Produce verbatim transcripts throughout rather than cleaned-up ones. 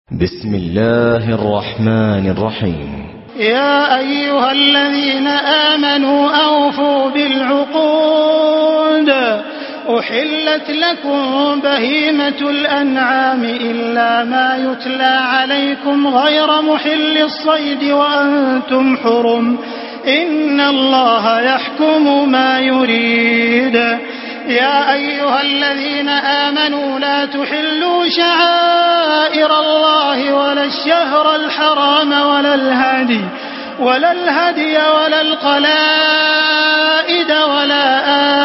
بسم الله الرحمن الرحيم. يا أيها الذين آمنوا أوفوا بالعقود أحلت لكم بهيمة الأنعام إلا ما يتلى عليكم غير محل الصيد وأنتم حرم إن الله يحكم ما يريد. يا أيها الذين آمنوا لا تحلوا شعائر الله ولا الشهر الحرام ولا الهدي ولا الهدي ولا القلائد ولا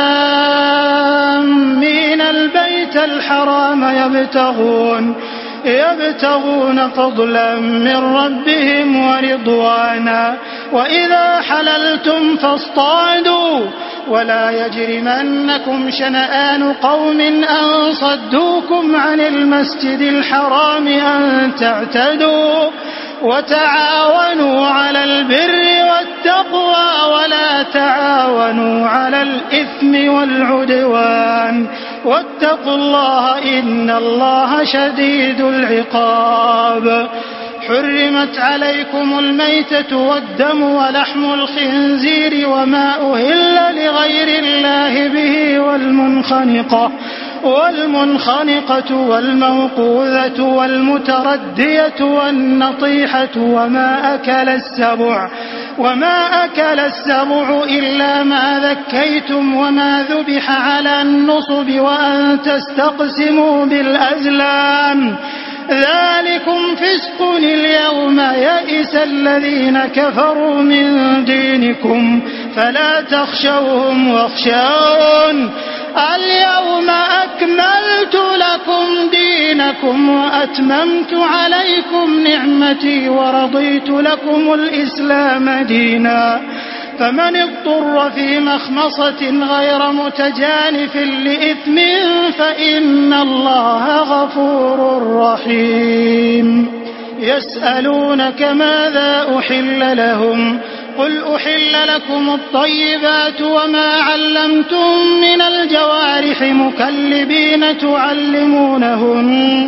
آمين البيت الحرام يبتغون يبتغون فضلا من ربهم ورضوانا وإذا حللتم فاصطادوا ولا يجرمنكم شنآن قوم أن صدوكم عن المسجد الحرام أن تعتدوا وتعاونوا على البر والتقوى ولا تعاونوا على الإثم والعدوان واتقوا الله إن الله شديد العقاب. حرمت عليكم الميتة والدم ولحم الخنزير وما أهل لغير الله به والمنخنقة والمنخنقة والموقوذة والمتردية والنطيحة وما أكل السبع وما أكل السبع إلا ما ذكيتم وما ذبح على النصب وأن تستقسموا بالأزلام ذلكم فسق. اليوم يئس الذين كفروا من دينكم فلا تخشوهم واخشون اليوم أكملت لكم دينكم وأتممت عليكم نعمتي ورضيت لكم الإسلام دينا. فمن اضطر في مخمصة غير متجانف لإثم فإن الله غفور رحيم. يسألونك ماذا أحل لهم قل أحل لكم الطيبات وما علمتم من الجوارح مكلبين تعلمونهن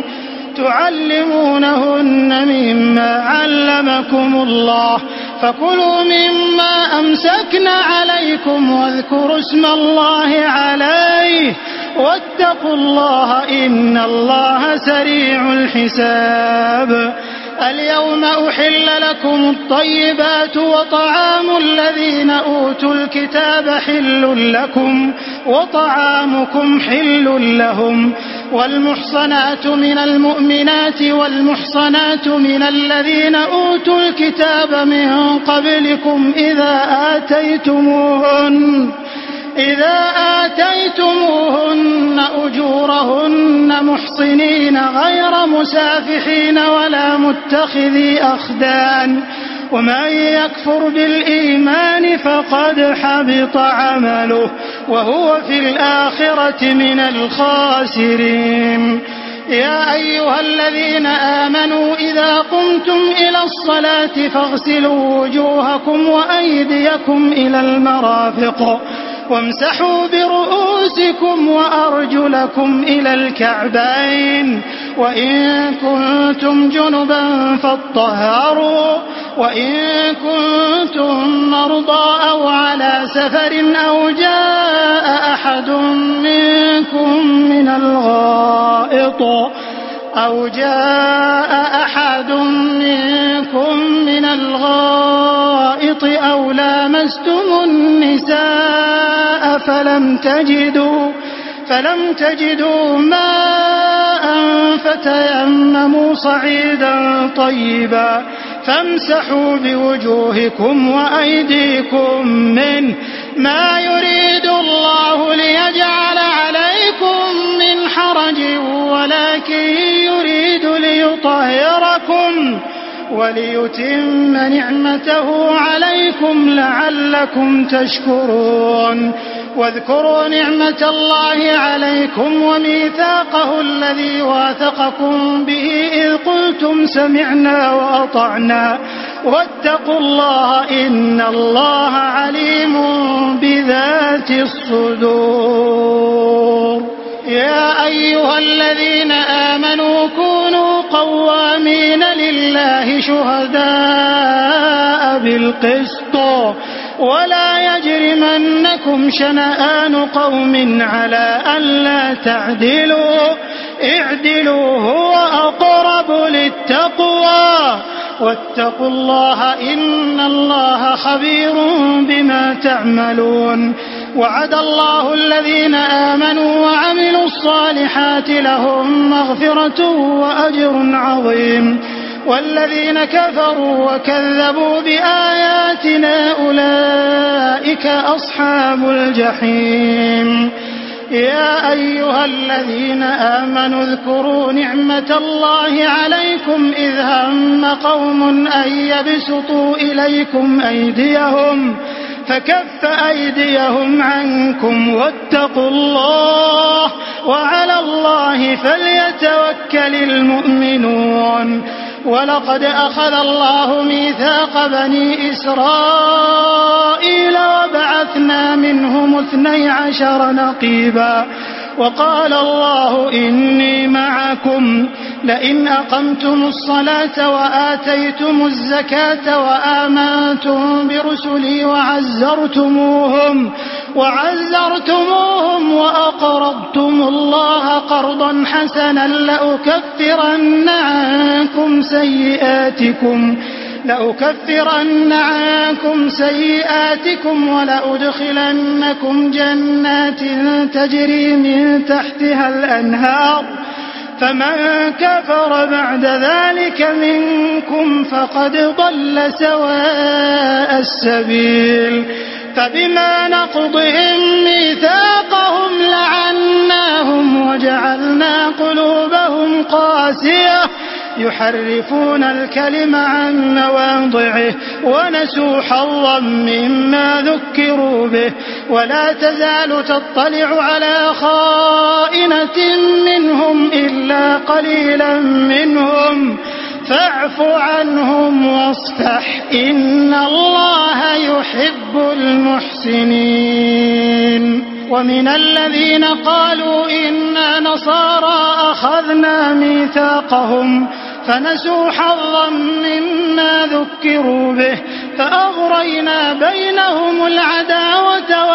تعلمونهن مما علمكم الله فكلوا مما أمسكن عليكم واذكروا اسم الله عليه واتقوا الله إن الله سريع الحساب. اليوم أحل لكم الطيبات وطعام الذين أوتوا الكتاب حل لكم وطعامكم حل لهم والمحصنات من المؤمنات والمحصنات من الذين أوتوا الكتاب من قبلكم إذا آتيتموهن إذا آتيتموهن أجورهن محصنين غير مسافحين ولا متخذي أخدان ومن يكفر بالإيمان فقد حبط عمله وهو في الآخرة من الخاسرين. يا أيها الذين آمنوا إذا قمتم إلى الصلاة فاغسلوا وجوهكم وأيديكم إلى المرافق وامسحوا برؤوسكم وأرجلكم إلى الكعبين وإن كنتم جنبا فاطهروا وإن كنتم مرضى أو على سفر أو جاء أحد منكم من الغائط أو جاء أحد منكم من الغائط أو لامستم النساء فلم تجدوا فلم تجدوا ماء فتيمموا صعيدا طيبا فامسحوا بوجوهكم وأيديكم منه ما يريد الله ليجعل عليكم من حرج ولكن يريد ليطهركم وليتم نعمته عليكم لعلكم تشكرون. واذكروا نعمة الله عليكم وميثاقه الذي واثقكم به إذ قلتم سمعنا وأطعنا واتقوا الله إن الله عليم بذات الصدور. يا أيها الذين آمنوا كونوا قوامين لله شهداء بالقسط ولا يجرمنكم شنآن قوم على ألا تعدلوا اعدلوا هو أقرب للتقوى واتقوا الله إن الله خبير بما تعملون. وعد الله الذين آمنوا وعملوا الصالحات لهم مغفرة وأجر عظيم والذين كفروا وكذبوا بآياتنا أولئك أصحاب الجحيم. يا أيها الذين آمنوا اذكروا نعمة الله عليكم إذ هم قوم أن يبسطوا إليكم أيديهم فكف أيديهم عنكم واتقوا الله وعلى الله فليتوكل المؤمنون. ولقد أخذ الله ميثاق بني إسرائيل وبعثنا منهم اثني عشر نقيبا وقال الله إني معكم لئن أقمتم الصلاة وآتيتم الزكاة وآمنتم برسلي وعزرتموهم وعزرتموهم وأقرضتم الله قرضا حسنا لأكفرن عنكم سيئاتكم لأكفرن عنكم سيئاتكم ولأدخلنكم جنات تجري من تحتها الأنهار فمن كفر بعد ذلك منكم فقد ضل سواء السبيل. فبما نقضهم ميثاقهم لعناهم وجعلنا قلوبهم قاسية يحرفون الكلم عن مواضعه ونسوا حظا مما ذكروا به ولا تزال تطلع على خائنة منهم إلا قليلا منهم فاعف عنهم واصفح إن الله يحب المحسنين. ومن الذين قالوا إنا نصارى أخذنا ميثاقهم فنسوا حظا مما ذكروا به فأغرينا بينهم العداوة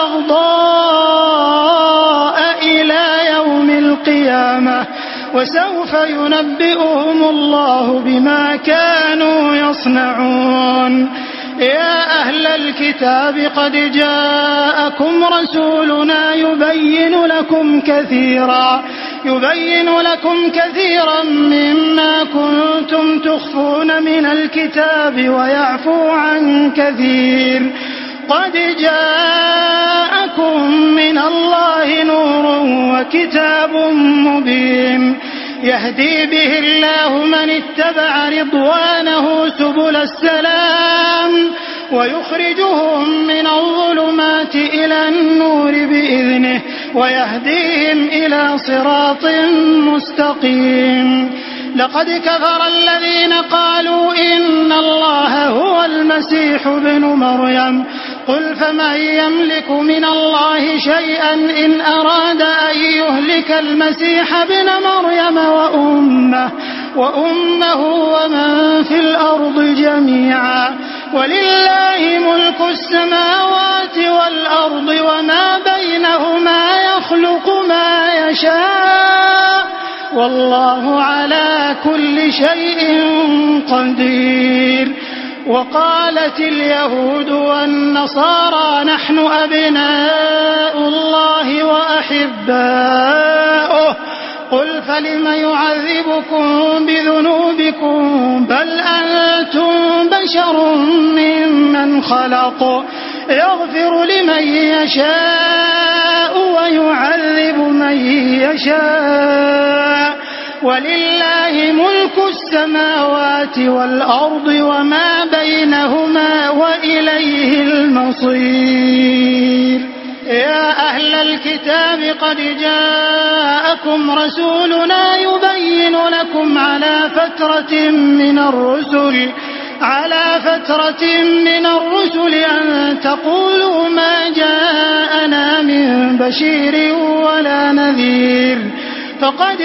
والبغضاء إلى يوم القيامة وسوف ينبئهم الله بما كانوا يصنعون. يا أهل الكتاب قد جاءكم رسولنا يبين لكم كثيرا يبين لكم كثيرا مما كنتم تخفون من الكتاب ويعفو عن كثير. قد جاءكم من الله نور وكتاب مبين يهدي به الله من اتبع رضوانه سبل السلام ويخرجهم من الظلمات إلى النور بإذنه ويهديهم إلى صراط مستقيم. لقد كفر الذين قالوا إن الله هو المسيح ابن مريم قل فمن يملك من الله شيئا إن أراد أن يهلك المسيح ابن مريم وأمه وأمه ومن في الأرض جميعا ولله ملك السماوات والأرض وما بينهما يخلق ما يشاء والله على كل شيء قدير. وقالت اليهود والنصارى نحن أبناء الله وأحباؤه قل فلم يعذبكم بذنوبكم بل أنتم بشر ممن خلق يغفر لمن يشاء ويعذب من يشاء ولله ملك السماوات والأرض وما بينهما وإليه المصير. يا أهل الكتاب قد جاءكم رسولنا يبين لكم على فترة من الرسل على فترة من الرسل أن تقولوا ما جاءنا من بشير ولا نذير فقد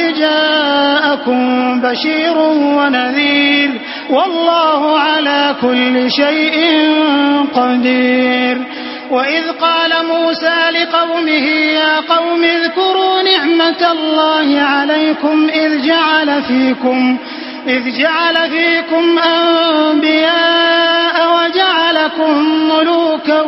جاءكم بشير ونذير والله على كل شيء قدير. وإذ قال موسى لقومه يا قوم اذكروا نعمة الله عليكم إذ جعل فيكم إذ جعل فيكم أنبياء وجعلكم ملوكا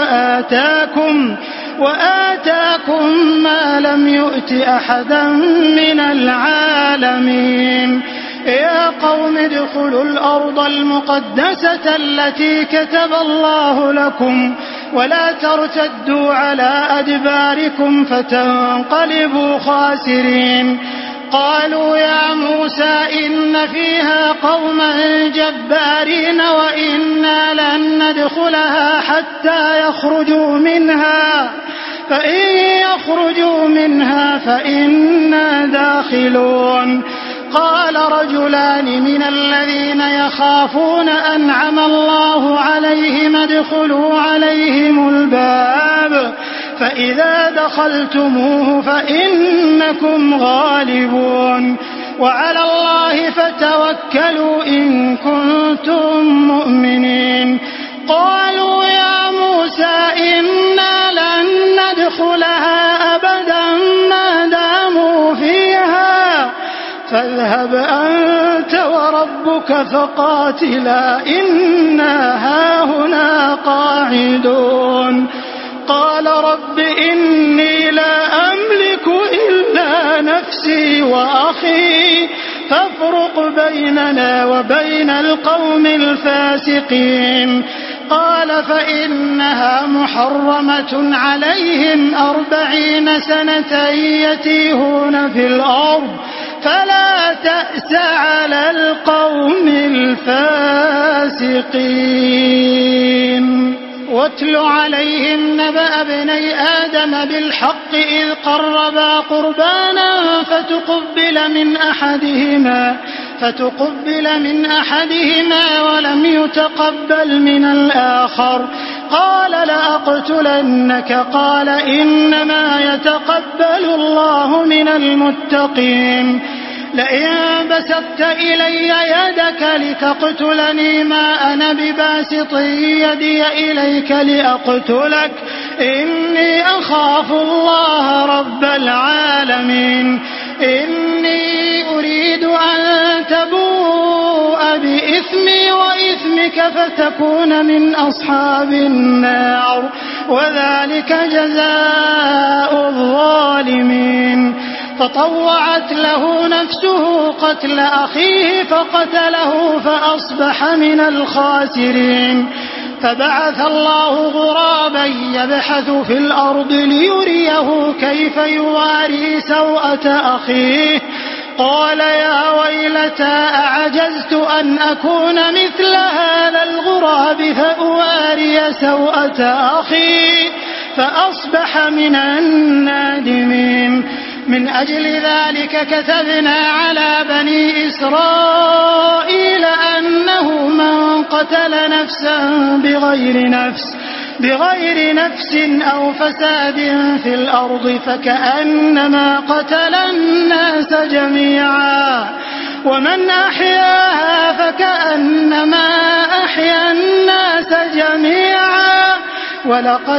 وآتاكم وآتاكم ما لم يؤت أحدا من العالمين. يا قوم ادخلوا الأرض المقدسة التي كتب الله لكم ولا ترتدوا على أدباركم فتنقلبوا خاسرين. قالوا يا موسى إن فيها قوما جبارين وإنا لن ندخلها حتى يخرجوا منها فإن يخرجوا منها فإنا داخلون. قال رجلان من الذين يخافون أنعم الله عليهم ادخلوا عليهم الباب فإذا دخلتموه فإنكم غالبون وعلى الله فتوكلوا إن كنتم مؤمنين. قالوا يا موسى إنا لن ندخلها أبدا ما داموا فيها فاذهب أنت وربك فقاتلا إنا هاهنا قاعدون. قال رب إني لا أملك إلا نفسي وأخي فافرق بيننا وبين القوم الفاسقين. قال فإنها محرمة عليهم أربعين سنة يتيهون في الأرض فلا تأس على القوم الفاسقين. واتل عليهم نبأ ابني آدم بالحق إذ قربا قربانا فتقبل من أحدهما فتقبل من أحدهما ولم يتقبل من الآخر قال لأقتلنك قال إنما يتقبل الله من المتقين. لئن بسطت إلي يدك لتقتلني ما أنا بباسط يدي إليك لأقتلك إني أخاف الله رب العالمين. إني أريد أن تبوء بإثمي وإثمك فتكون من أصحاب النار وذلك جزاء الظالمين. فطوعت له نفسه قتل أخيه فقتله فأصبح من الخاسرين. فبعث الله غرابا يبحث في الأرض ليريه كيف يواري سوءة أخيه قال يا ويلتى أعجزت أن أكون مثل هذا الغراب فأواري سوءة أخي فأصبح من النادمين. من أجل ذلك كتبنا على بني إسرائيل أنه من قتل نفسا بغير نفس بغير نفس أو فساد في الأرض فكأنما قتل الناس جميعا ومن أحياها فكأنما أحيا الناس جميعا ولقد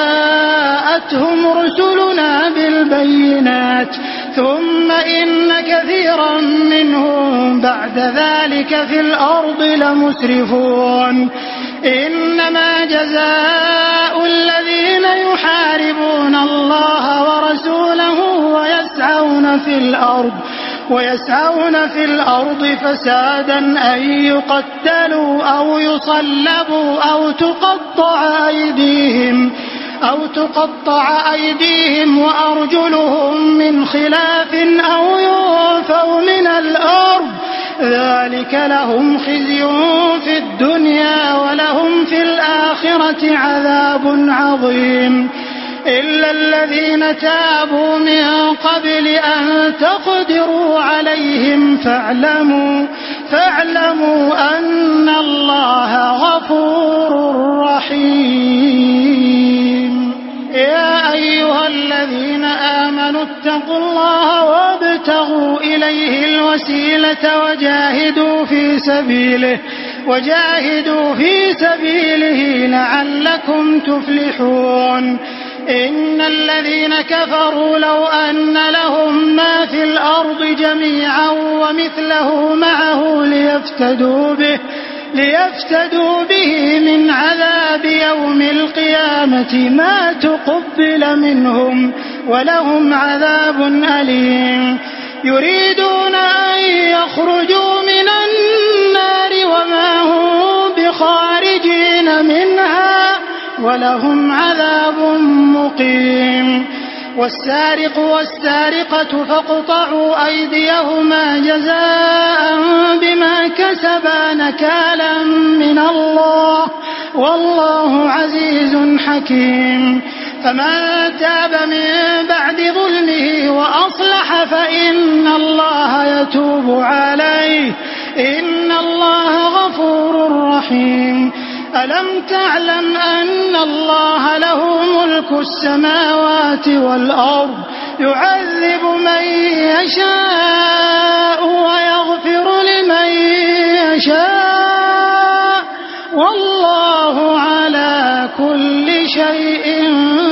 جاءتهم رسلنا بالبينات ثم إن كثيرا منهم بعد ذلك في الأرض لمسرفون. إنما جزاء الذين يحاربون الله ورسوله ويسعون في الأرض ويسعون في الأرض فسادا أن يقتلوا أو يصلبوا أو تقطع أيديهم أو تقطع أيديهم وأرجلهم من خلاف أو ينفوا من الأرض ذلك لهم خزي في الدنيا ولهم في الآخرة عذاب عظيم. إلا الذين تابوا من قبل أن تقدروا عليهم فاعلموا فاعلموا أن الله الوسيلة وجاهدوا في سبيله وجاهدوا في سبيله لعلكم تفلحون. إن الذين كفروا لو أن لهم ما في الأرض جميعا ومثله معه ليفتدوا به ليفتدوا به من عذاب يوم القيامة ما تقبل منهم ولهم عذاب أليم. يريدون أن يخرجوا من النار وما هم بخارجين منها ولهم عذاب مقيم. والسارق والسارقة فاقطعوا أيديهما جزاء بما كسبا نكالا من الله والله عزيز حكيم. فمن تاب من بعد ظلمه وأصلح فإن الله يتوب عليه إن الله غفور رحيم. ألم تعلم أن الله له ملك السماوات والأرض يعذب من يشاء ويغفر لمن يشاء والله على كل شيء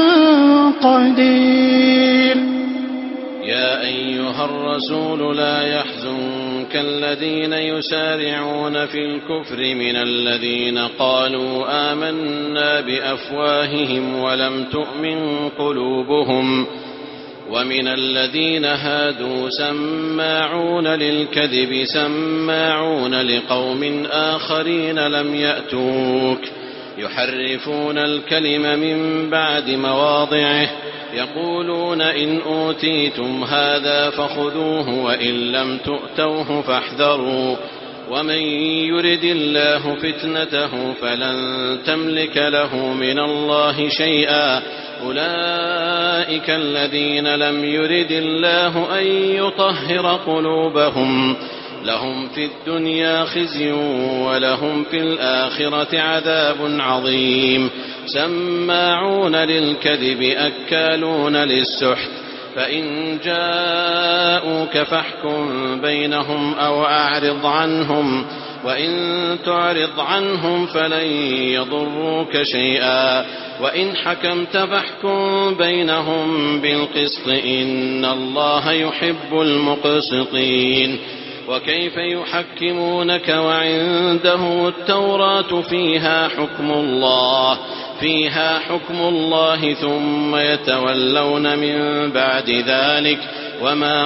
قدير. يا أيها الرسول لا يحزنك الذين يسارعون في الكفر من الذين قالوا آمنا بأفواههم ولم تؤمن قلوبهم ومن الذين هادوا سماعون للكذب سماعون لقوم آخرين لم يأتوك يحرفون الكلم من بعد مواضعه يقولون إن أوتيتم هذا فخذوه وإن لم تؤتوه فاحذروا ومن يرد الله فتنته فلن تملك له من الله شيئا أولئك الذين لم يرد الله أن يطهر قلوبهم لهم في الدنيا خزي ولهم في الآخرة عذاب عظيم. سماعون للكذب أكالون للسحت فإن جاءوك فاحكم بينهم أو أعرض عنهم وإن تعرض عنهم فلن يضروك شيئا وإن حكمت فاحكم بينهم بالقسط إن الله يحب المقسطين. وكيف يحكمونك وعنده التوراة فيها حكم الله فيها حكم الله ثم يتولون من بعد ذلك وما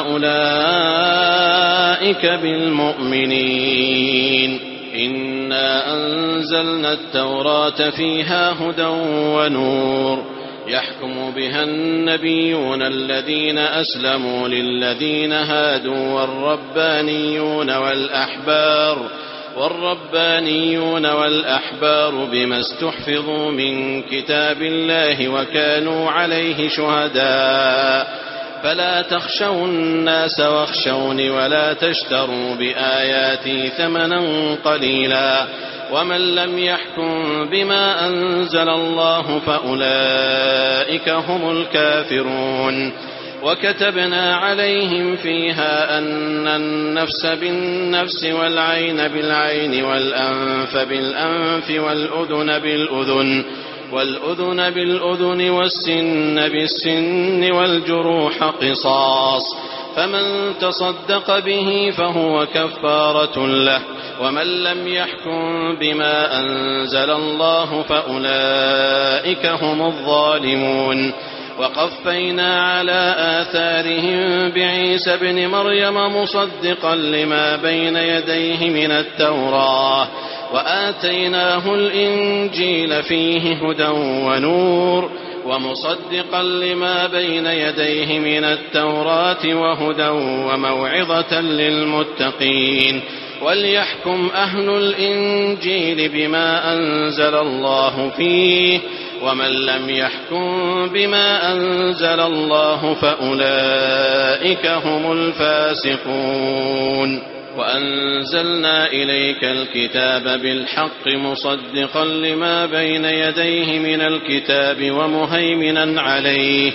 أولئك بالمؤمنين. إنا أنزلنا التوراة فيها هدى ونور يحكم بها النبيون الذين أسلموا للذين هادوا والربانيون والأحبار والربانيون والأحبار بما استحفظوا من كتاب الله وكانوا عليه شهداء فلا تخشوا الناس واخشوني ولا تشتروا بآياتي ثمنا قليلا ومن لم يحكم بما أنزل الله فأولئك هم الكافرون. وكتبنا عليهم فيها أن النفس بالنفس والعين بالعين والأنف بالأنف والأذن بالأذن والأذن بالأذن والسن بالسن والجروح قصاص فمن تصدق به فهو كفارة له ومن لم يحكم بما أنزل الله فأولئك هم الظالمون. وقفينا على آثارهم بعيسى ابن مريم مصدقا لما بين يديه من التوراة وآتيناه الإنجيل فيه هدى ونور ومصدقا لما بين يديه من التوراة وهدى وموعظة للمتقين. وليحكم أهل الإنجيل بما أنزل الله فيه ومن لم يحكم بما أنزل الله فأولئك هم الفاسقون. وأنزلنا إليك الكتاب بالحق مصدقا لما بين يديه من الكتاب ومهيمنا عليه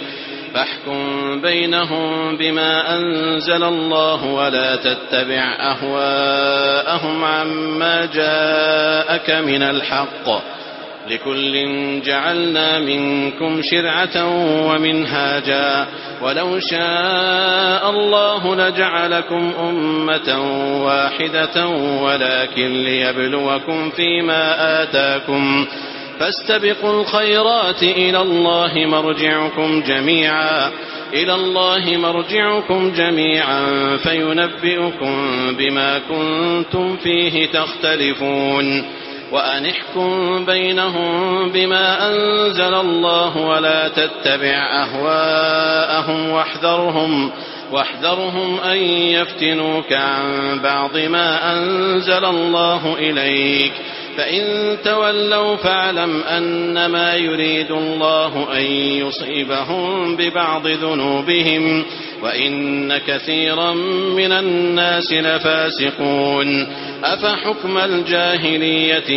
فاحكم بينهم بما أنزل الله ولا تتبع أهواءهم عما جاءك من الحق، لكل جعلنا منكم شرعة ومنهاجا، ولو شاء الله لجعلكم أمة واحدة ولكن ليبلوكم فيما آتاكم، فاستبقوا الخيرات إلى الله مرجعكم جميعا إلى الله مرجعكم جميعا فينبئكم بما كنتم فيه تختلفون. وأن احكم بينهم بما أنزل الله ولا تتبع أهواءهم واحذرهم واحذرهم أن يفتنوك عن بعض ما أنزل الله إليك، فإن تولوا فاعلم أنما يريد الله أن يصيبهم ببعض ذنوبهم وإن كثيرا من الناس لفاسقون. أفحكم الجاهلية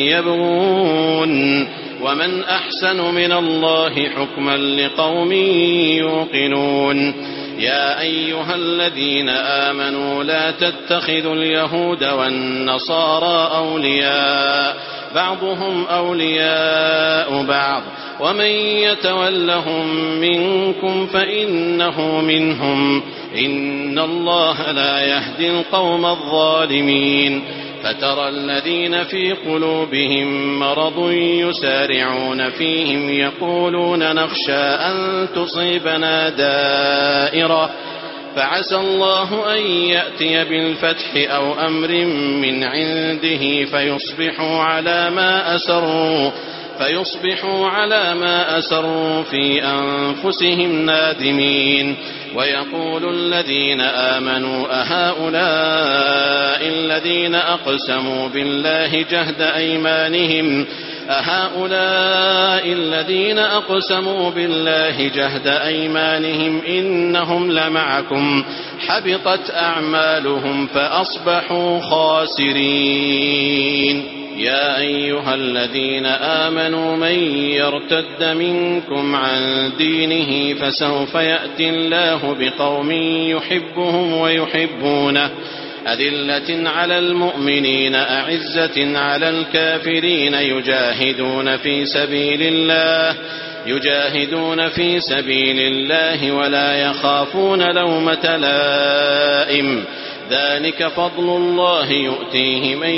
يبغون ومن أحسن من الله حكما لقوم يوقنون. يا أيها الذين آمنوا لا تتخذوا اليهود والنصارى أولياء بعضهم أولياء بعض ومن يتولهم منكم فإنه منهم إن الله لا يهدي القوم الظالمين. فترى الذين في قلوبهم مرض يسارعون فيهم يقولون نخشى أن تصيبنا دائرة فعسى الله أن يأتي بالفتح أو أمر من عنده فيصبحوا على ما أسروا فيصبحوا على ما أسروا في أنفسهم نادمين. ويقول الذين آمنوا أهؤلاء الذين أقسموا بالله جهد أيمانهم أهؤلاء الذين أقسموا بالله جهد أيمانهم إنهم لمعكم حبطت أعمالهم فأصبحوا خاسرين. يا أيها الذين آمنوا من يرتد منكم عن دينه فسوف يأتي الله بقوم يحبهم ويحبونه أذلة على المؤمنين أعزة على الكافرين يجاهدون في سبيل الله يجاهدون في سبيل الله ولا يخافون لومة لائم ذلك فضل الله يؤتيه من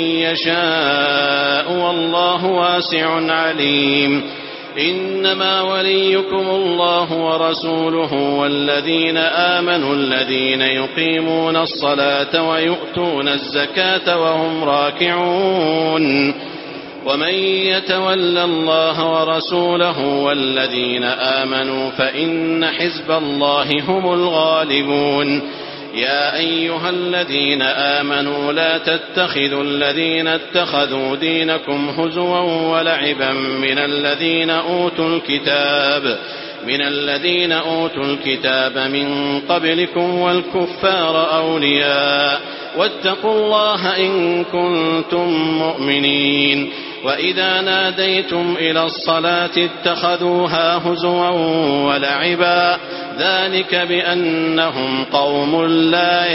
يشاء والله واسع عليم. إنما وليكم الله ورسوله والذين آمنوا الذين يقيمون الصلاة ويؤتون الزكاة وهم راكعون. ومن يتول الله ورسوله والذين آمنوا فإن حزب الله هم الغالبون. يا أيها الذين آمنوا لا تتخذوا الذين اتخذوا دينكم هزوا ولعبا من الذين أوتوا الكتاب من الذين أوتوا الكتاب من قبلكم والكفار أولياء واتقوا الله إن كنتم مؤمنين. وإذا ناديتم إلى الصلاة اتخذوها هزوا ولعبا ذلك بأنهم قوم لا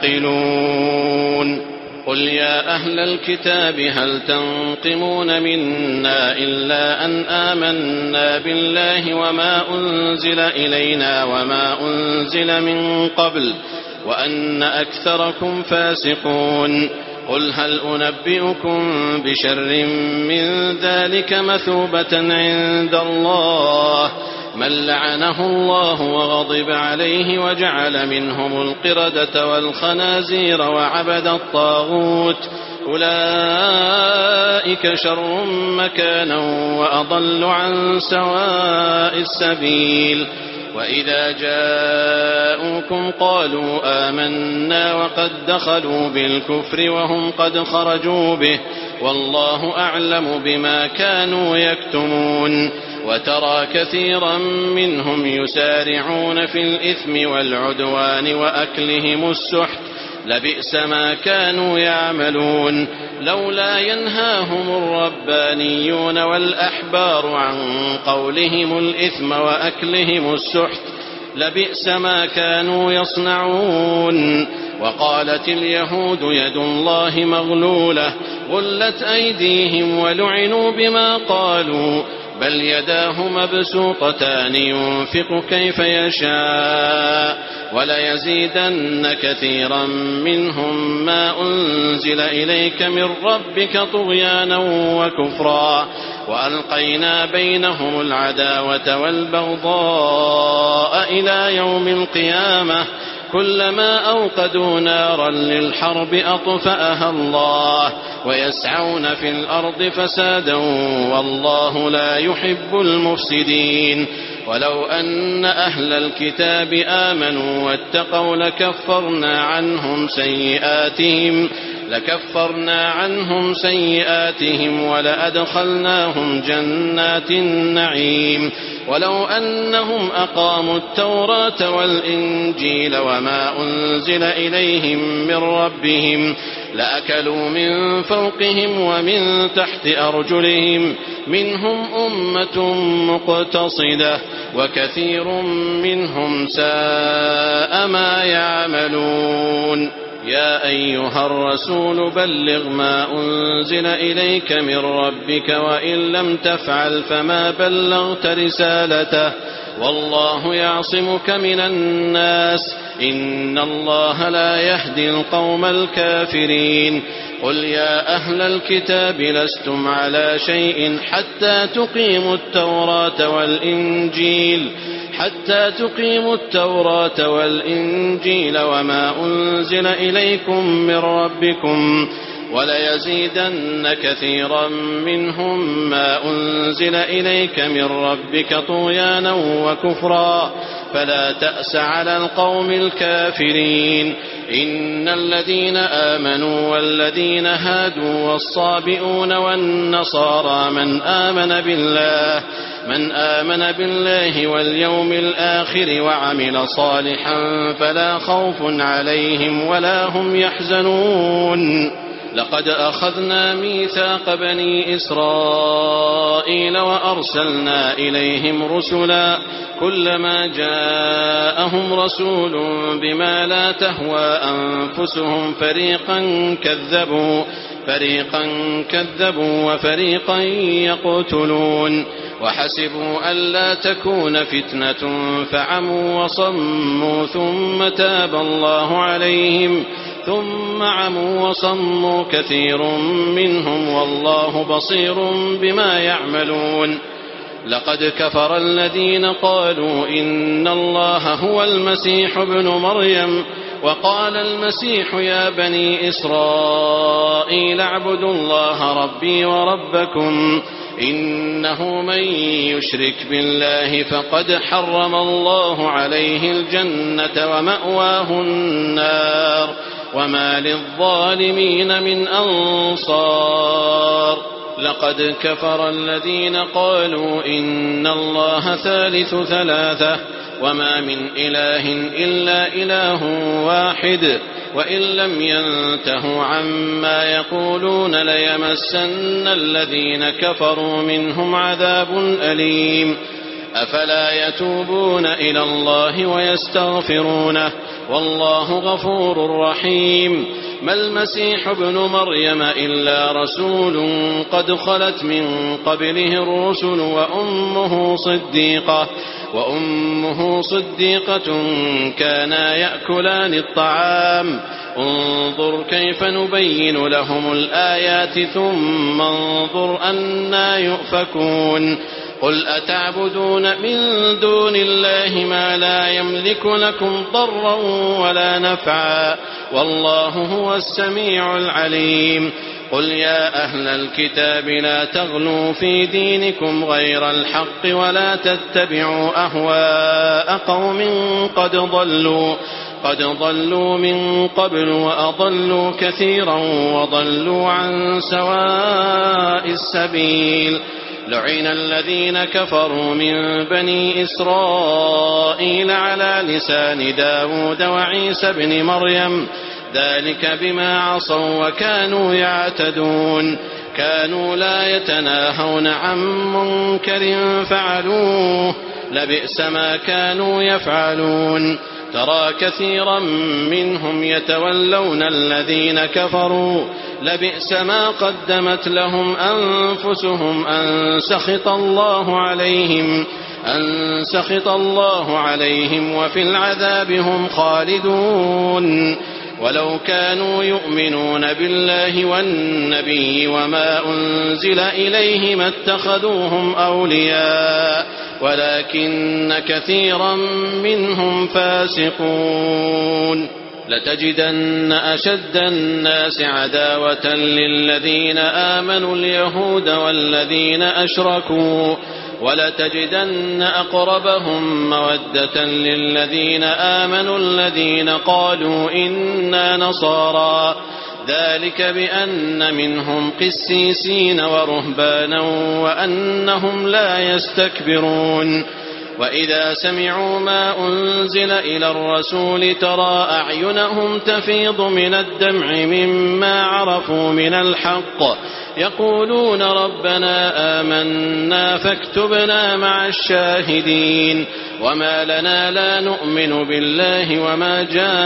يعقلون. قل يا أهل الكتاب هل تنقمون منا إلا أن آمنا بالله وما أنزل إلينا وما أنزل من قبل وأن أكثركم فاسقون. قل هل أنبئكم بشر من ذلك مثوبة عند الله من لعنه الله وغضب عليه وجعل منهم القردة والخنازير وعبد الطاغوت أولئك شر مكانا وأضل عن سواء السبيل. وإذا جاءوكم قالوا آمنا وقد دخلوا بالكفر وهم قد خرجوا به والله أعلم بما كانوا يكتمون. وترى كثيرا منهم يسارعون في الإثم والعدوان وأكلهم السحت لبئس ما كانوا يعملون. لولا ينهاهم الربانيون والأحبار عن قولهم الإثم وأكلهم السحت لبئس ما كانوا يصنعون. وقالت اليهود يد الله مغلولة غلت أيديهم ولعنوا بما قالوا بل يداه مبسوطتان ينفق كيف يشاء وليزيدن كثيرا منهم ما أنزل إليك من ربك طغيانا وكفرا وألقينا بينهم العداوة والبغضاء إلى يوم القيامة كلما أوقدوا نارا للحرب أطفأها الله ويسعون في الأرض فسادا والله لا يحب المفسدين. ولو أن أهل الكتاب آمنوا واتقوا لكفرنا عنهم سيئاتهم لكفرنا عنهم سيئاتهم ولأدخلناهم جنات النعيم ولو أنهم أقاموا التوراة والإنجيل وما أنزل إليهم من ربهم لأكلوا من فوقهم ومن تحت أرجلهم منهم أمة مقتصدة وكثير منهم ساء ما يعملون. يا أيها الرسول بلغ ما أنزل إليك من ربك وإن لم تفعل فما بلغت رسالته والله يعصمك من الناس إن الله لا يهدي القوم الكافرين. قل يا أهل الكتاب لستم على شيء حتى تقيموا التوراة والإنجيل حتى تقيموا التوراة والإنجيل وما أنزل إليكم من ربكم وليزيدن كثيرا منهم ما أنزل إليك من ربك طغيانا وكفرا فلا تأس على القوم الكافرين. إن الذين آمنوا والذين هادوا والصابئون والنصارى من آمن بالله من آمن بالله واليوم الآخر وعمل صالحا فلا خوف عليهم ولا هم يحزنون. لقد أخذنا ميثاق بني إسرائيل وأرسلنا إليهم رسلا كلما جاءهم رسول بما لا تهوى أنفسهم فريقا كذبوا فريقا كذبوا وفريقا يقتلون وحسبوا ألا تكون فتنة فعموا وصموا ثم تاب الله عليهم ثم عموا وصموا كثير منهم والله بصير بما يعملون. لقد كفر الذين قالوا إن الله هو المسيح ابن مريم وقال المسيح يا بني إسرائيل اعبدوا الله ربي وربكم إنه من يشرك بالله فقد حرم الله عليه الجنة ومأواه النار وما للظالمين من أنصار. لقد كفر الذين قالوا إن الله ثالث ثلاثة وما من إله إلا إله واحد وإن لم ينتهوا عما يقولون ليمسن الذين كفروا منهم عذاب أليم. أفلا يتوبون إلى الله ويستغفرونه والله غفور رحيم. ما المسيح ابن مريم إلا رسول قد خلت من قبله الرسل وأمه صديقة وأمه صديقة كانا يأكلان الطعام انظر كيف نبين لهم الآيات ثم انظر أنا يؤفكون. قل أتعبدون من دون الله ما لا يملك لكم ضرا ولا نفعا والله هو السميع العليم. قل يا أهل الكتاب لا تغلوا في دينكم غير الحق ولا تتبعوا أهواء قوم قد ضلوا قد ضلوا من قبل وأضلوا كثيرا وضلوا عن سواء السبيل. لعن الذين كفروا من بني إسرائيل على لسان داود وعيسى بن مريم ذلك بما عصوا وكانوا يعتدون كانوا لا يتناهون عن منكر فعلوه لبئس ما كانوا يفعلون ترى كثيرا منهم يتولون الذين كفروا لبئس ما قدمت لهم أنفسهم أن سخط الله عليهم أن سخط الله عليهم وفي العذاب هم خالدون ولو كانوا يؤمنون بالله والنبي وما أنزل إليه ما اتخذوهم أولياء ولكن كثيرا منهم فاسقون لتجدن أشد الناس عداوة للذين آمنوا اليهود والذين أشركوا ولتجدن أقربهم مودة للذين آمنوا الذين قالوا إنا نصارى ذلك بأن منهم قسيسين ورهبانا وأنهم لا يستكبرون وإذا سمعوا ما أنزل إلى الرسول ترى أعينهم تفيض من الدمع مما عرفوا من الحق يقولون ربنا آمنا فاكتبنا مع الشاهدين وما لنا لا نؤمن بالله وما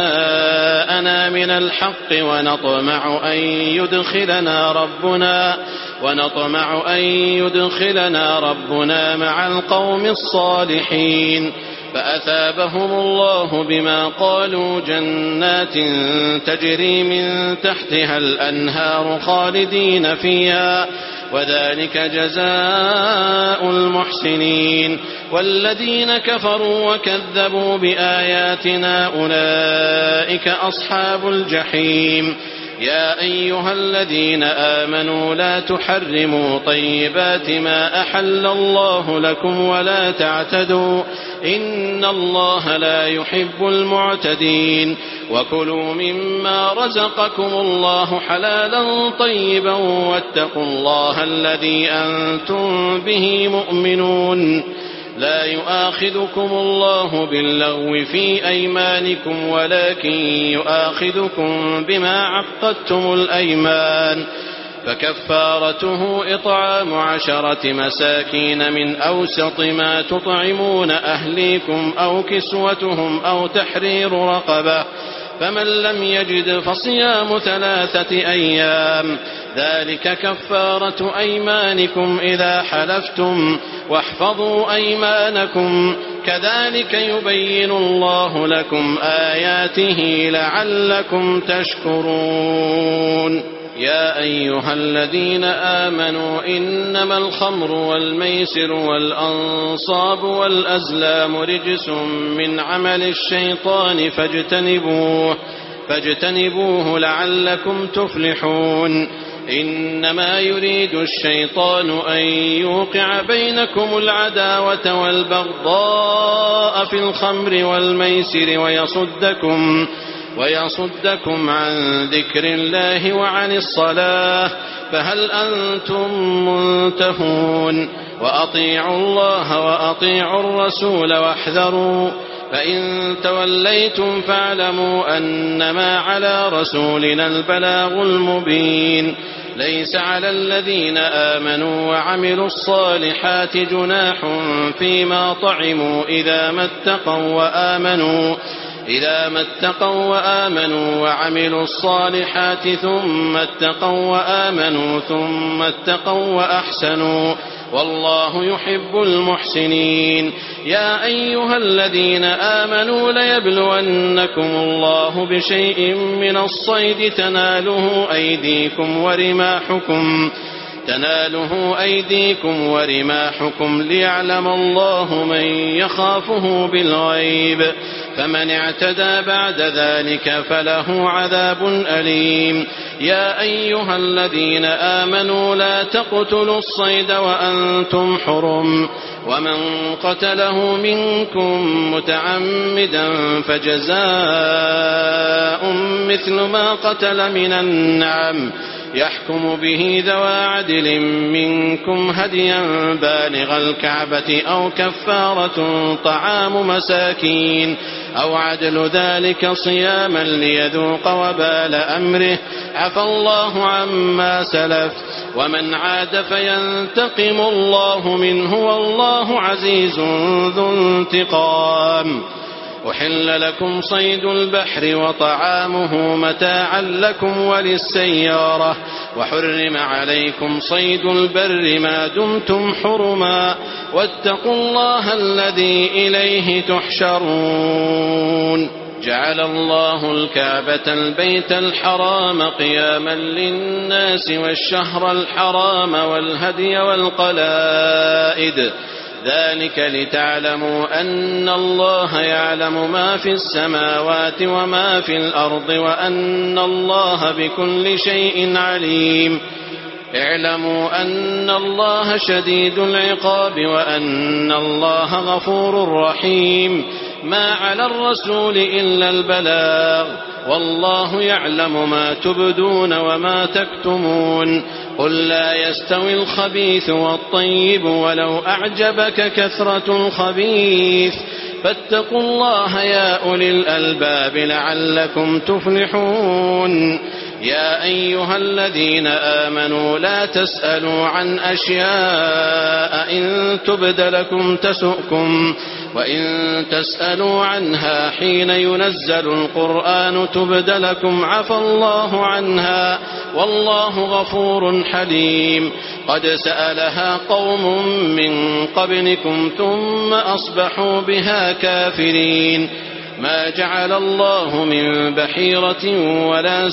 جاءنا من الحق ونطمع أن يدخلنا ربنا ونطمع أن يدخلنا ربنا مع القوم الصالحين فأثابهم الله بما قالوا جنات تجري من تحتها الأنهار خالدين فيها وذلك جزاء المحسنين والذين كفروا وكذبوا بآياتنا أولئك أصحاب الجحيم يا أيها الذين آمنوا لا تحرموا طيبات ما أحل الله لكم ولا تعتدوا إن الله لا يحب المعتدين وكلوا مما رزقكم الله حلالا طيبا واتقوا الله الذي أنتم به مؤمنون لا يؤاخذكم الله باللغو في أيمانكم ولكن يؤاخذكم بما عقدتم الأيمان فكفارته إطعام عشرة مساكين من أوسط ما تطعمون أهليكم أو كسوتهم أو تحرير رقبة فمن لم يجد فصيام ثلاثة أيام ذلك كفارة أيمانكم إذا حلفتم واحفظوا أيمانكم كذلك يبين الله لكم آياته لعلكم تشكرون يا أيها الذين آمنوا إنما الخمر والميسر والأنصاب والأزلام رجس من عمل الشيطان فاجتنبوه فاجتنبوه لعلكم تفلحون إنما يريد الشيطان أن يوقع بينكم العداوة والبغضاء في الخمر والميسر ويصدكم ويصدكم عن ذكر الله وعن الصلاة فهل أنتم منتهون وأطيعوا الله وأطيعوا الرسول واحذروا فإن توليتم فاعلموا أنما على رسولنا البلاغ المبين ليس على الذين آمنوا وعملوا الصالحات جناح فيما طعموا إذا ما اتقوا وآمنوا إذا ما اتقوا وآمنوا وعملوا الصالحات ثم اتقوا وآمنوا ثم اتقوا وأحسنوا والله يحب المحسنين يا أيها الذين آمنوا ليبلونكم الله بشيء من الصيد تناله أيديكم ورماحكم تناله أيديكم ورماحكم ليعلم الله من يخافه بالغيب فمن اعتدى بعد ذلك فله عذاب أليم يا أيها الذين آمنوا لا تقتلوا الصيد وأنتم حرم ومن قتله منكم متعمدا فجزاء مثل ما قتل من النعم يحكم به ذوى عدل منكم هديا بالغ الكعبة أو كفارة طعام مساكين أو عدل ذلك صياما ليذوق وبال أمره عفى الله عما سلف ومن عاد فينتقم الله منه والله عزيز ذو انتقام. أحل لكم صيد البحر وطعامه متاعا لكم وللسيارة وحرم عليكم صيد البر ما دمتم حرما واتقوا الله الذي إليه تحشرون. جعل الله الكعبة البيت الحرام قياما للناس والشهر الحرام والهدي والقلائد ذلك لتعلموا أن الله يعلم ما في السماوات وما في الأرض وأن الله بكل شيء عليم. اعلموا أن الله شديد العقاب وأن الله غفور رحيم. ما على الرسول إلا البلاغ والله يعلم ما تبدون وما تكتمون. قل لا يستوي الخبيث والطيب ولو أعجبك كثرة الخبيث فاتقوا الله يا أولي الألباب لعلكم تفلحون. يا أيها الذين آمنوا لا تسألوا عن أشياء إن تبد لكم تسؤكم وإن تسألوا عنها حين ينزل القرآن تبد لكم عفى الله عنها والله غفور حليم. قد سألها قوم من قبلكم ثم أصبحوا بها كافرين. ما جعل الله من بحيرة ولا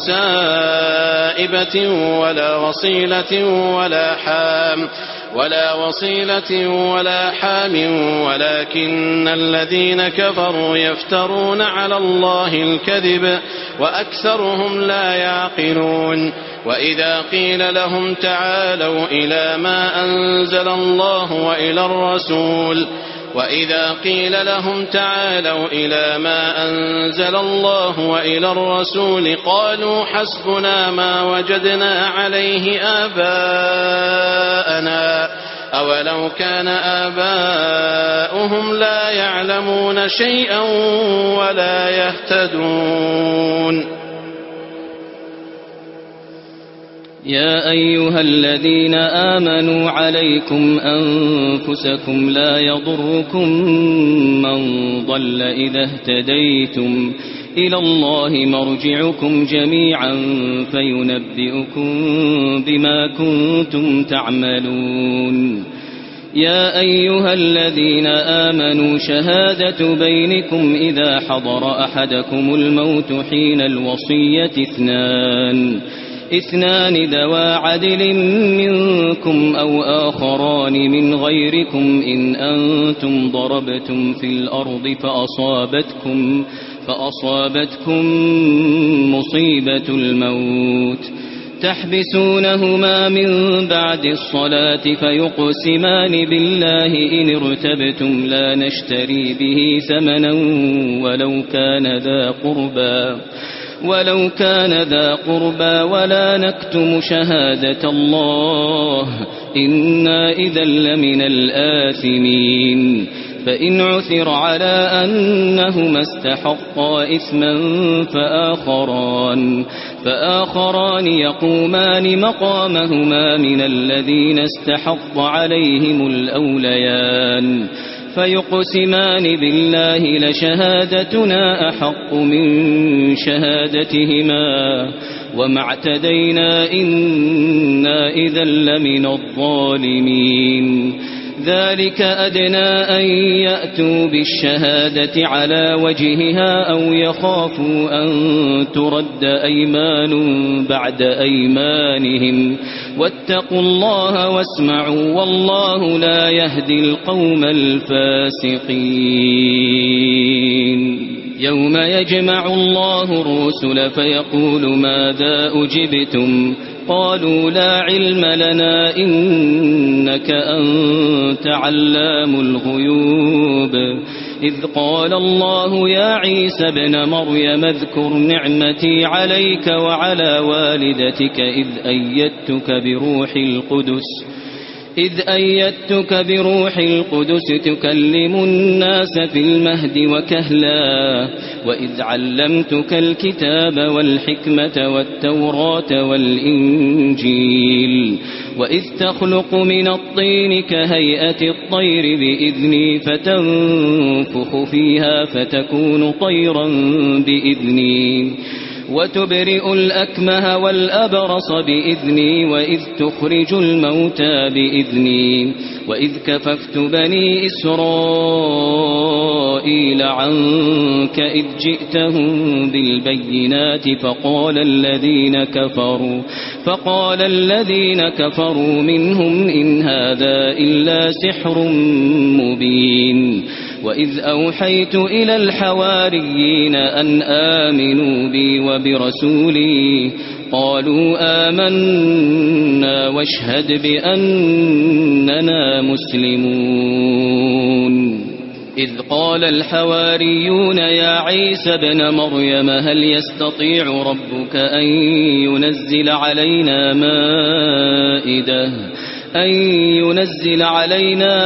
سائبة ولا وصيلة ولا حام ولا وصيلة ولا حام ولكن الذين كفروا يفترون على الله الكذب وأكثرهم لا يعقلون. وإذا قيل لهم تعالوا إلى ما أنزل الله وإلى الرسول وإذا قيل لهم تعالوا إلى ما أنزل الله وإلى الرسول قالوا حسبنا ما وجدنا عليه آباءنا أولو كان آباؤهم لا يعلمون شيئا ولا يهتدون. يا أيها الذين آمنوا عليكم أنفسكم لا يضركم من ضل إذا اهتديتم إلى الله مرجعكم جميعا فينبئكم بما كنتم تعملون. يا أيها الذين آمنوا شهادة بينكم إذا حضر أحدكم الموت حين الوصية اثنان اثنان ذوى عدل منكم أو آخران من غيركم إن أنتم ضربتم في الأرض فأصابتكم, فأصابتكم مصيبة الموت تحبسونهما من بعد الصلاة فيقسمان بالله إن ارتبتم لا نشتري به ثمنا ولو كان ذا قربى ولو كان ذا قربى ولا نكتم شهادة الله إنا إذا لمن الآثمين. فإن عثر على أنهما استحقا إثما فآخران, فآخران يقومان مقامهما من الذين استحق عليهم الأوليان فيقسمان بالله لشهادتنا أحق من شهادتهما وما اعتدينا إنا إذا لمن الظالمين. ذلك أدنى أن يأتوا بالشهادة على وجهها أو يخافوا أن ترد أيمان بعد أيمانهم واتقوا الله واسمعوا والله لا يهدي القوم الفاسقين. يوم يجمع الله الرسل فيقول ماذا أجبتم قالوا لا علم لنا إنك أنت علام الغيوب. إذ قال الله يا عيسى ابن مريم اذكر نعمتي عليك وعلى والدتك إذ أيدتك بروح القدس إذ أيدتك بروح القدس تكلم الناس في المهد وكهلا وإذ علمتك الكتاب والحكمة والتوراة والإنجيل وإذ تخلق من الطين كهيئة الطير بإذني فتنفخ فيها فتكون طيرا بإذني وتبرئ الأكمه والأبرص بإذني وإذ تخرج الموتى بإذني وإذ كففت بني إسرائيل عنك إذ جئتهم بالبينات فقال الذين كفروا فقال الذين كفروا منهم إن هذا إلا سحر مبين وإذ أوحيت إلى الحواريين أن آمنوا بي وبرسولي قالوا آمنا واشهد بأننا مسلمون إذ قال الحواريون يا عيسى ابن مريم هل يستطيع ربك أن ينزل علينا مائدة أن ينزل علينا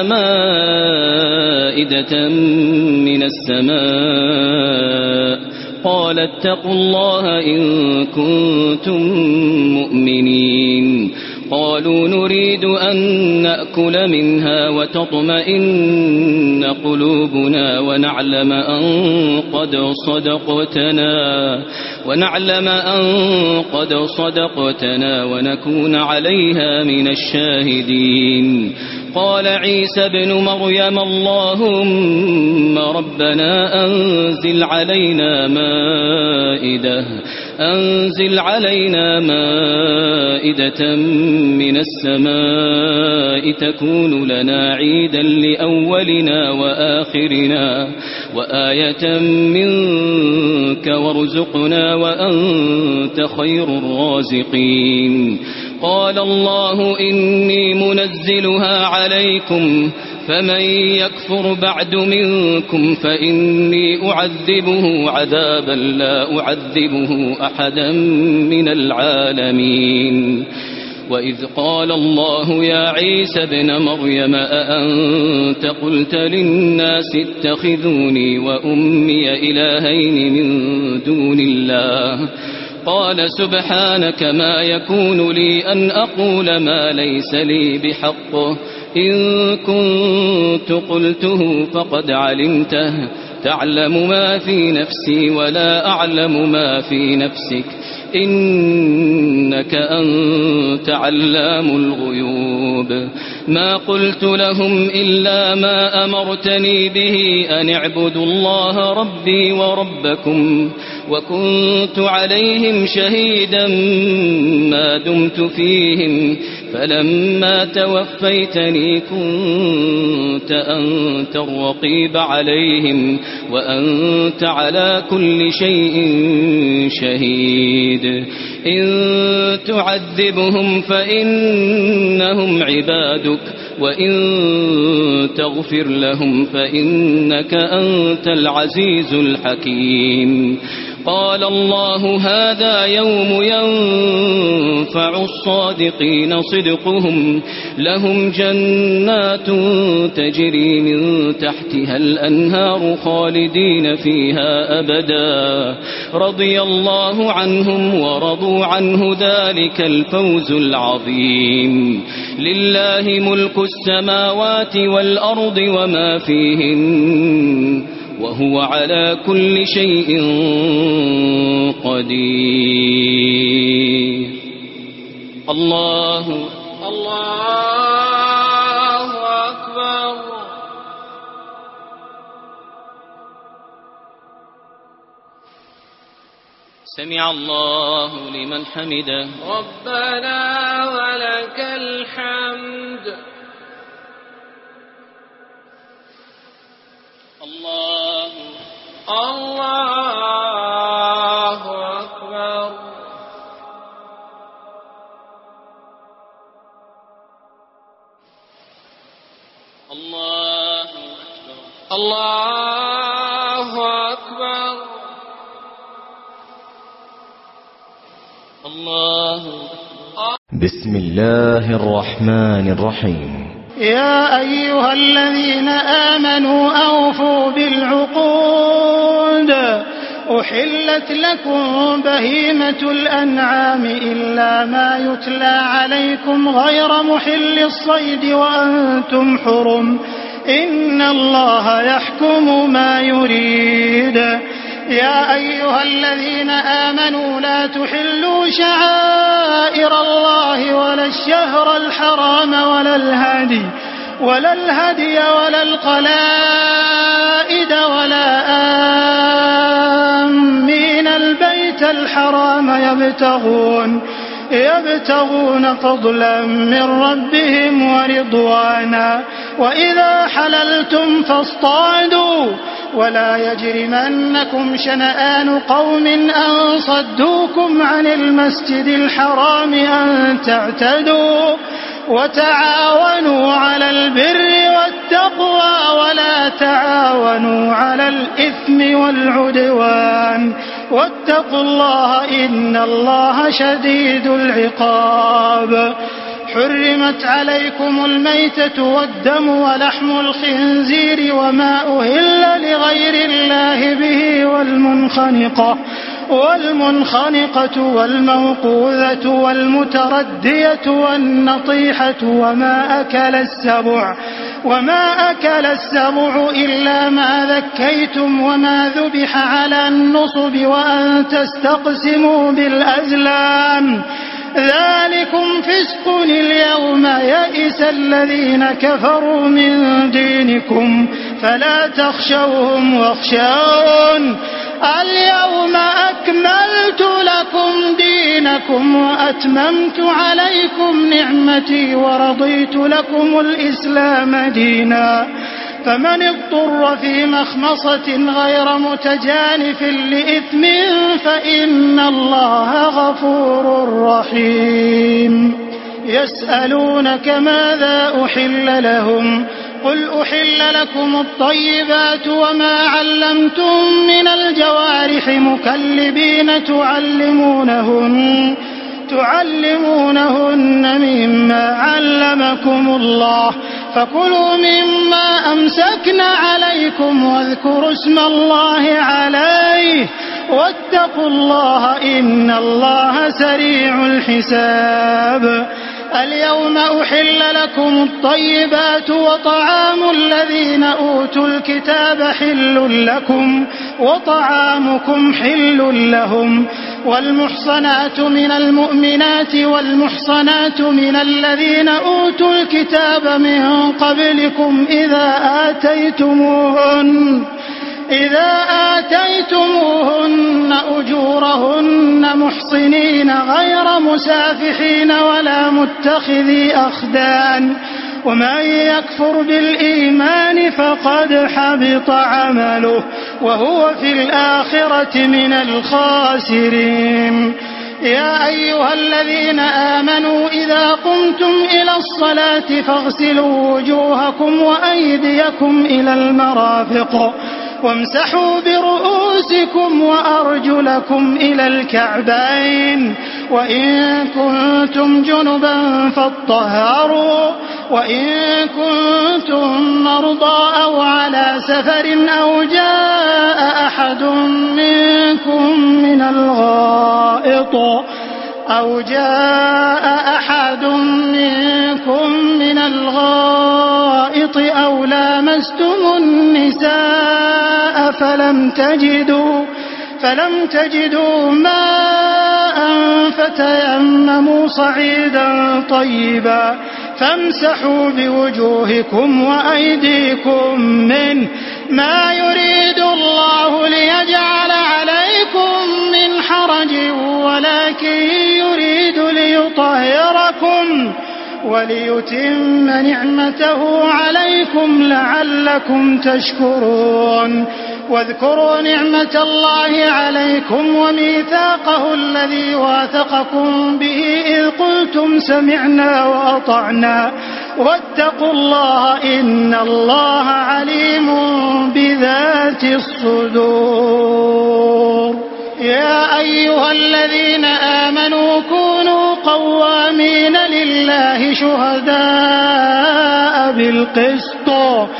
مائدة من السماء قال اتقوا الله إن كنتم مؤمنين قالوا نريد أن نأكل منها وتطمئن قلوبنا ونعلم أن قد صدقتنا ونعلم أن قد صدقتنا ونكون عليها من الشاهدين قال عيسى ابن مريم اللهم ربنا أنزل علينا مائدة أنزل علينا مائدة من السماء تكون لنا عيدا لأولنا وآخرنا وآية منك وارزقنا وأنت خير الرازقين قال الله إني منزلها عليكم فمن يكفر بعد منكم فإني أعذبه عذابا لا أعذبه أحدا من العالمين وإذ قال الله يا عيسى ابن مريم أأنت قلت للناس اتخذوني وأمي إلهين من دون الله قال سبحانك ما يكون لي أن أقول ما ليس لي بحقه إن كنت قلته فقد علمته تعلم ما في نفسي ولا أعلم ما في نفسك إنك أنت علام الغيوب ما قلت لهم إلا ما أمرتني به أن اعبدوا الله ربي وربكم وكنت عليهم شهيدا ما دمت فيهم فلما توفيتني كنت أنت الرقيب عليهم وأنت على كل شيء شهيد إن تعذبهم فإنهم عبادك وإن تغفر لهم فإنك أنت العزيز الحكيم قال الله هذا يوم ينفع الصادقين صدقهم لهم جنات تجري من تحتها الأنهار خالدين فيها أبدا رضي الله عنهم ورضوا عنه ذلك الفوز العظيم لله ملك السماوات والأرض وما فيهن وهو على كل شيء قدير الله الله أكبر سمع الله لمن حمده ربنا ولك الحمد الله الله أكبر الله أكبر الله أكبر الله بسم الله الرحمن الرحيم. يا أيها الذين آمنوا أوفوا بالعقود أحلت لكم بهيمة الأنعام إلا ما يتلى عليكم غير محل الصيد وأنتم حرم إن الله يحكم ما يريد. يا أيها الذين آمنوا لا تحلوا شعائر الله ولا الشهر الحرام ولا الهدي ولا الهدي ولا القلائد ولا آمين البيت الحرام يبتغون يبتغون فضلا من ربهم ورضوانا وإذا حللتم فاصطادوا ولا يجرمنكم شنآن قوم أن صدوكم عن المسجد الحرام أن تعتدوا وتعاونوا على البر والتقوى ولا تعاونوا على الإثم والعدوان واتقوا الله إن الله شديد العقاب. حرمت عليكم الميتة والدم ولحم الخنزير وما أهل لغير الله به والمنخنقة والمنخنقة والموقوذة والمتردية والنطيحة وما أكل السبع وما أكل السبع إلا ما ذكيتم وما ذبح على النصب وأن تستقسموا بالأزلام ذلكم فسق. اليوم يئس الذين كفروا من دينكم فلا تخشوهم واخشون اليوم أكملت لكم دينكم وأتممت عليكم نعمتي ورضيت لكم الإسلام دينا. فمن اضطر في مخمصة غير متجانف لإثم فإن الله غفور رحيم. يسألونك ماذا أحل لهم قل أحل لكم الطيبات وما علمتم من الجوارح مكلبين تعلمونهن تعلمونهن مما علمكم الله فكلوا مما أمسكن عليكم واذكروا اسم الله عليه واتقوا الله إن الله سريع الحساب. اليوم أحل لكم الطيبات وطعام الذين أوتوا الكتاب حل لكم وطعامكم حل لهم والمحصنات من المؤمنات والمحصنات من الذين أوتوا الكتاب من قبلكم إذا آتيتموهن إذا آتيتموهن أجورهن محصنين غير مسافحين ولا متخذي أخدان ومن يكفر بالإيمان فقد حبط عمله وهو في الآخرة من الخاسرين. يا أيها الذين آمنوا إذا قمتم إلى الصلاة فاغسلوا وجوهكم وأيديكم إلى المرافق وامسحوا برؤوسكم وأرجلكم إلى الكعبين وإن كنتم جنبا فاطهروا وإن كنتم مرضى أو على سفر أو جاء أحد منكم من الغائط أو جاء أحد منكم من الغائط أو لامستم النساء فلم تجدوا فلم تجدوا ماء فتيمموا صعيدا طيبا فامسحوا بوجوهكم وأيديكم منه ما يريد الله ليجعل عليكم من حرج ولكن يريد ليطهركم وليتم نعمته عليكم لعلكم تشكرون. واذكروا نعمة الله عليكم وميثاقه الذي واثقكم به إذ قلتم سمعنا وأطعنا واتقوا الله إن الله عليم بذات الصدور. يا أيها الذين آمنوا كونوا قوامين لله شهداء بالقسط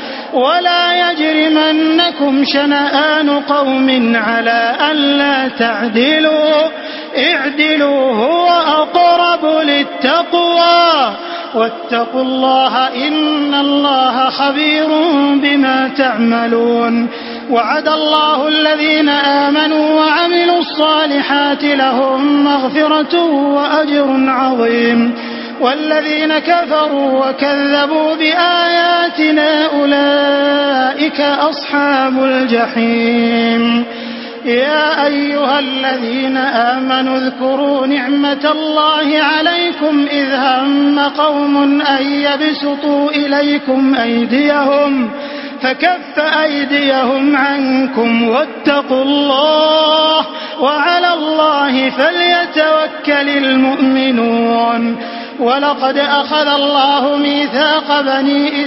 ولا يجرمنكم شنآن قوم على ألا تعدلوا اعدلوا هو أقرب للتقوى واتقوا الله إن الله خبير بما تعملون. وعد الله الذين آمنوا وعملوا الصالحات لهم مغفرة وأجر عظيم والذين كفروا وكذبوا بآياتنا أولئك أصحاب الجحيم. يا أيها الذين آمنوا اذكروا نعمة الله عليكم إذ هم قوم أن يبسطوا إليكم أيديهم فكف أيديهم عنكم واتقوا الله وعلى الله فليتوكل المؤمنون. ولقد أخذ الله ميثاق بني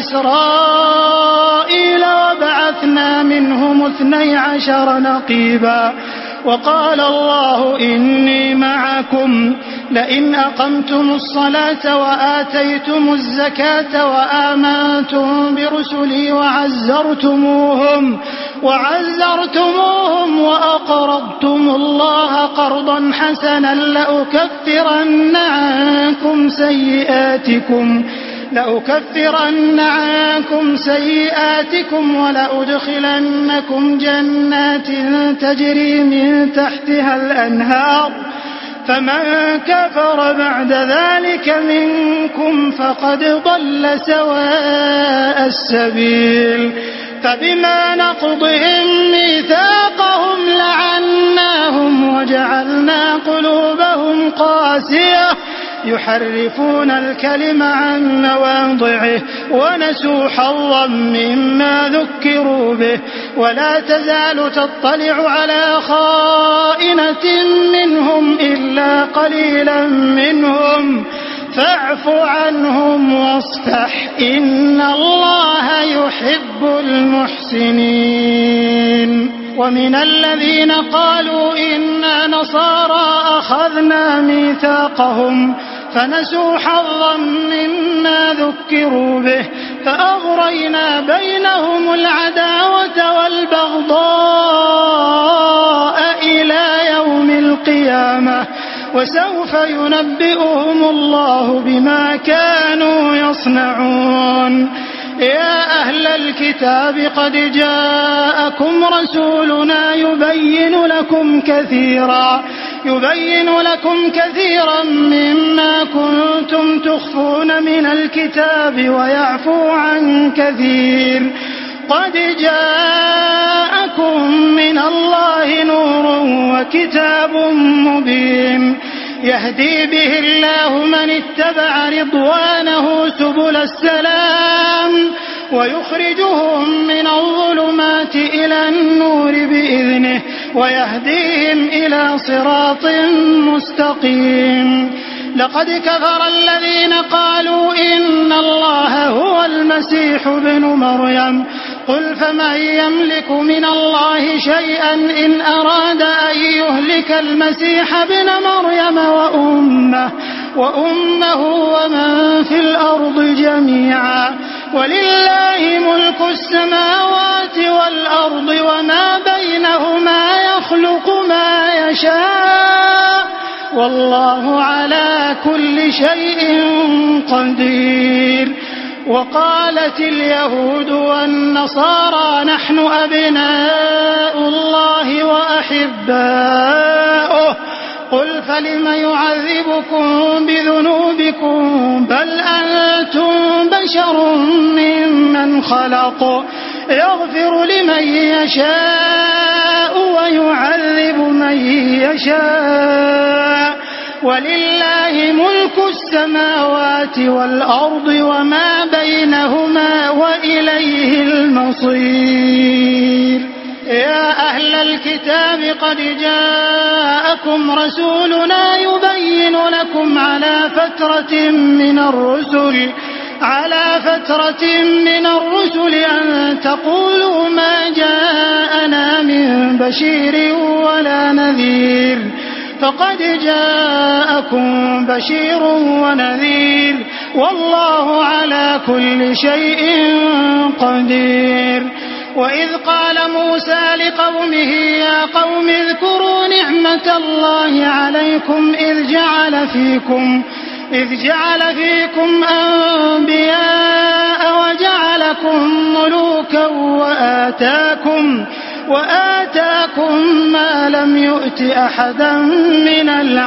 إسرائيل وبعثنا منهم اثني عشر نقيبا وقال الله إني معكم لئن أقمتم الصلاة وآتيتم الزكاة وآمنتم برسلي وعزرتموهم وعزرتموهم وأقرضتم الله قرضا حسنا لأكفرن عنكم سيئاتكم لأكفرن عنكم سيئاتكم ولأدخلنكم جنات تجري من تحتها الأنهار فمن كفر بعد ذلك منكم فقد ضل سواء السبيل. فبما نقضهم ميثاقهم لعناهم وجعلنا قلوبهم قاسية يحرفون الكلم عن مواضعه ونسوا حظا مما ذكروا به ولا تزال تطلع على خائنة منهم إلا قليلا منهم فاعف عنهم واصفح إن الله يحب المحسنين. ومن الذين قالوا إنا نصارى أخذنا ميثاقهم فنسوا حظا مما ذكروا به فأغرينا بينهم العداوة والبغضاء إلى يوم القيامة وسوف ينبئهم الله بما كانوا يصنعون. يا أهل الكتاب قد جاءكم رسولنا يبين لكم كثيرا يبين لكم كثيرا مما كنتم تخفون من الكتاب ويعفو عن كثير. قد جاءكم من الله نور وكتاب مبين يهدي به الله من اتبع رضوانه سبل السلام ويخرجهم من الظلمات إلى النور بإذنه ويهديهم إلى صراط مستقيم. لقد كفر الذين قالوا إن الله هو المسيح ابن مريم قل فمن يملك من الله شيئا إن أراد أن يهلك المسيح ابن مريم وأمه وأمه ومن في الأرض جميعا ولله ملك السماوات والأرض وما بينهما يخلق ما يشاء والله على كل شيء قدير. وقالت اليهود والنصارى نحن أبناء الله وأحباؤه قل فلم يعذبكم بذنوبكم بل أنتم بشر ممن خلق يغفر لمن يشاء ويعذب من يشاء ولله ملك السماوات والأرض وما بينهما وإليه المصير. يا أهل الكتاب قد جاءكم رسولنا يبين لكم على فترة من الرسل على فترة من الرسل أن تقولوا ما جاءنا من بشير ولا نذير فقد جاءكم بشير ونذير والله على كل شيء قدير. وإذ قال موسى لقومه يا قوم اذكروا نعمة الله عليكم إذ جعل فيكم إذ جعل فيكم أنبياء وجعلكم ملوكا وآتاكم وآتاكم ما لم يؤت أحدا من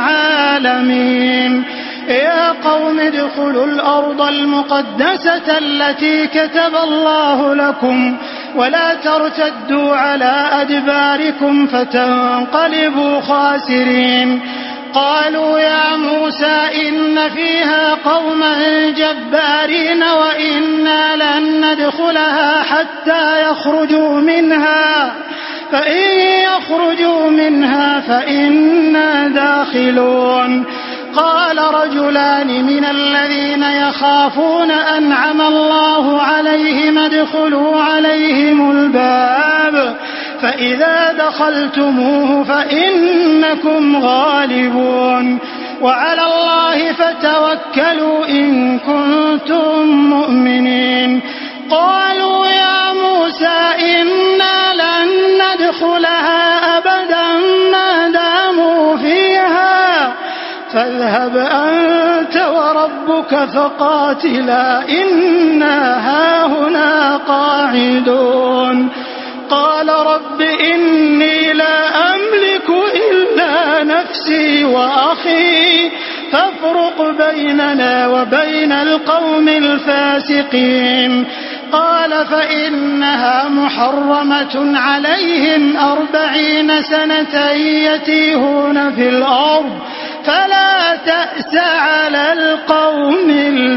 العالمين. يا قوم ادخلوا الأرض المقدسة التي كتب الله لكم ولا ترتدوا على أدباركم فتنقلبوا خاسرين. قالوا يا موسى إن فيها قوما جبارين وإنا لن ندخلها حتى يخرجوا منها فإن يخرجوا منها فإنا داخلون. قال رجلان من الذين يخافون أنعم الله عليهم ادخلوا عليهم الباب فإذا دخلتموه فإنكم غالبون وعلى الله فتوكلوا إن كنتم مؤمنين. قالوا يا موسى إنا لن ندخلها أبدا ما داموا فيها فاذهب أنت وربك فقاتلا إنا هاهنا قاعدون. قال رب إني لا أملك إلا نفسي وأخي فافرق بيننا وبين القوم الفاسقين. قال فإنها محرمة عليهم أربعين سنة يتيهون في الأرض فلا تأس على القوم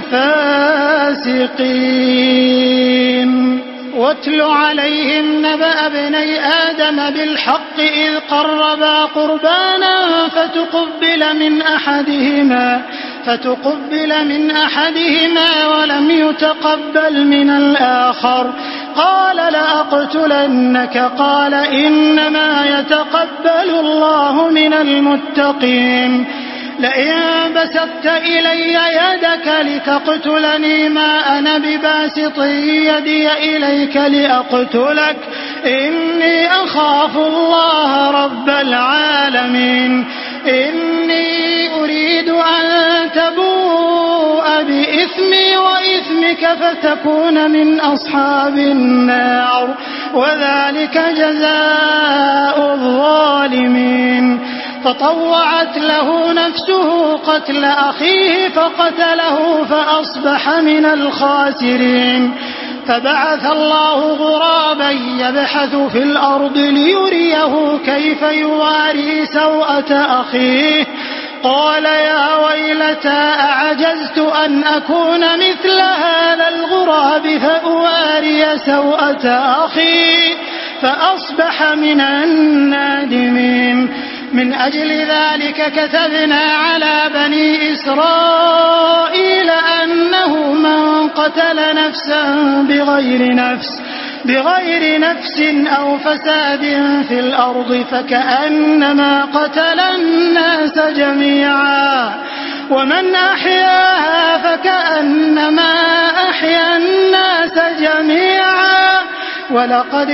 الفاسقين. واتل عليهم نبأ ابني آدم بالحق إذ قربا قربانا فتقبل من أحدهما فتقبل من أحدهما ولم يتقبل من الآخر قال لأقتلنك قال إنما يتقبل الله من المتقين. لئن بسطت إلي يدك لتقتلني ما أنا بباسط يدي إليك لأقتلك إني أخاف الله رب العالمين. إني أريد أن تبوء بإثمي وإثمك فتكون من أصحاب النار وذلك جزاء الظالمين. فطوعت له نفسه قتل أخيه فقتله فأصبح من الخاسرين. فبعث الله غرابا يبحث في الأرض ليريه كيف يواري سوءة أخيه قال يا ويلتى أعجزت أن أكون مثل هذا الغراب فأواري سوءة أخي فأصبح من النادمين. من أجل ذلك كتبنا على بني إسرائيل أنه من قتل نفسا بغير نفس بغير نفس أو فساد في الأرض فكأنما قتل الناس جميعا ومن أحياها فكأنما أحيا الناس جميعا ولقد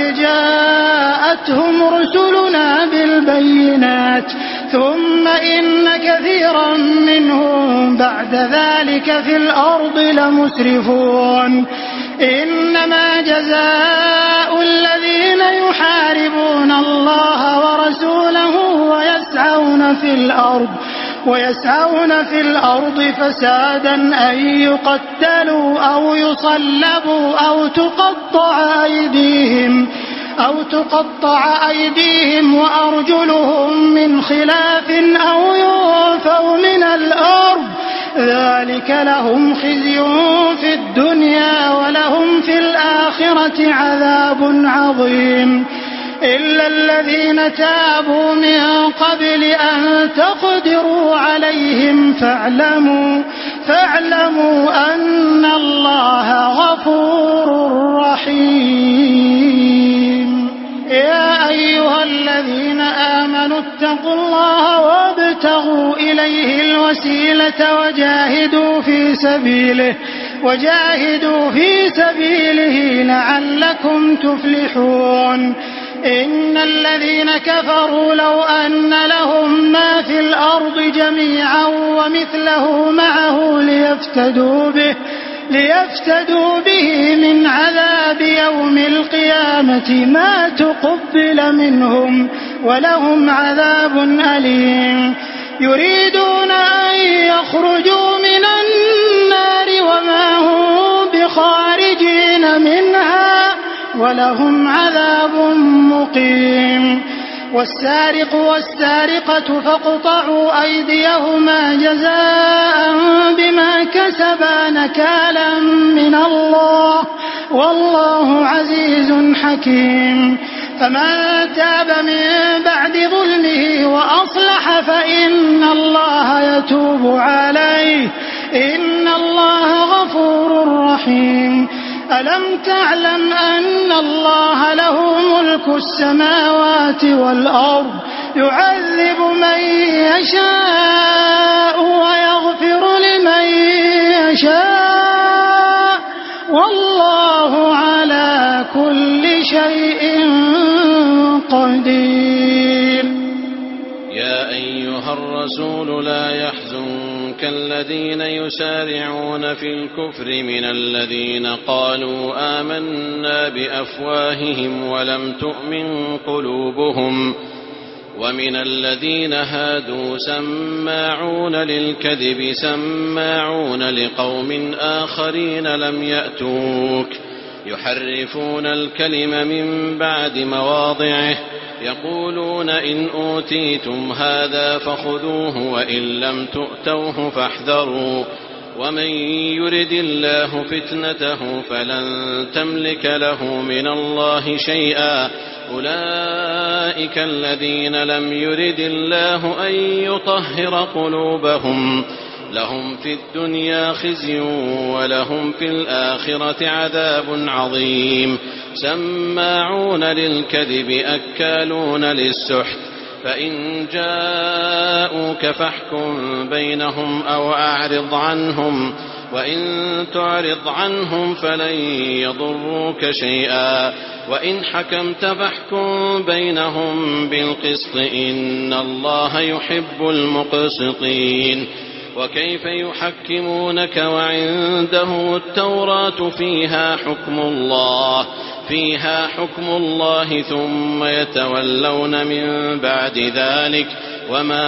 جاءتهم رسلنا بالبينات ثم إن كثيرا منهم بعد ذلك في الأرض لمسرفون. إنما جزاء الذين يحاربون الله ورسوله ويسعون في الأرض ويسعون في الأرض فسادا أن يقتلوا أو يصلبوا أو تقطع أيديهم أو تقطع أيديهم وأرجلهم من خلاف أو ينفوا من الأرض ذلك لهم خزي في الدنيا ولهم في الآخرة عذاب عظيم. إلا الذين تابوا من قبل أن تقدروا عليهم فاعلموا فاعلموا أن الله إليه الوسيلة وجاهدوا في سبيله وجاهدوا في سبيله لعلكم تفلحون. إن الذين كفروا لو أن لهم ما في الأرض جميعا ومثله معه ليفتدوا به ليفتدوا به من عذاب يوم القيامة ما تقبل منهم ولهم عذاب أليم. يريدون أن يخرجوا من النار وما هم بخارجين منها ولهم عذاب مقيم. والسارق والسارقة فاقطعوا أيديهما جزاء بما كسبا نكالا من الله والله عزيز حكيم. فمن تاب من بعد ظلمه وأصلح فإن الله يتوب عليه إن الله غفور رحيم. ألم تعلم أن الله له ملك السماوات والأرض يعذب من يشاء ويغفر لمن يشاء والله على كل شيء قدير. يا أيها الرسول لا يحزنك الذين يسارعون في الكفر من الذين قالوا آمنا بأفواههم ولم تؤمن قلوبهم ومن الذين هادوا سماعون للكذب سماعون لقوم آخرين لم يأتوك يحرفون الكلم من بعد مواضعه يقولون إن أوتيتم هذا فخذوه وإن لم تؤتوه فاحذروا ومن يرد الله فتنته فلن تملك له من الله شيئا أولئك الذين لم يرد الله أن يطهر قلوبهم لهم في الدنيا خزي ولهم في الآخرة عذاب عظيم. سماعون للكذب أكالون للسحت فإن جاءوك فاحكم بينهم أو أعرض عنهم وإن تعرض عنهم فلن يضروك شيئا وإن حكمت فاحكم بينهم بالقسط إن الله يحب المقسطين. وكيف يحكمونك وعنده التوراة فيها حكم الله فيها حكم الله ثم يتولون من بعد ذلك وما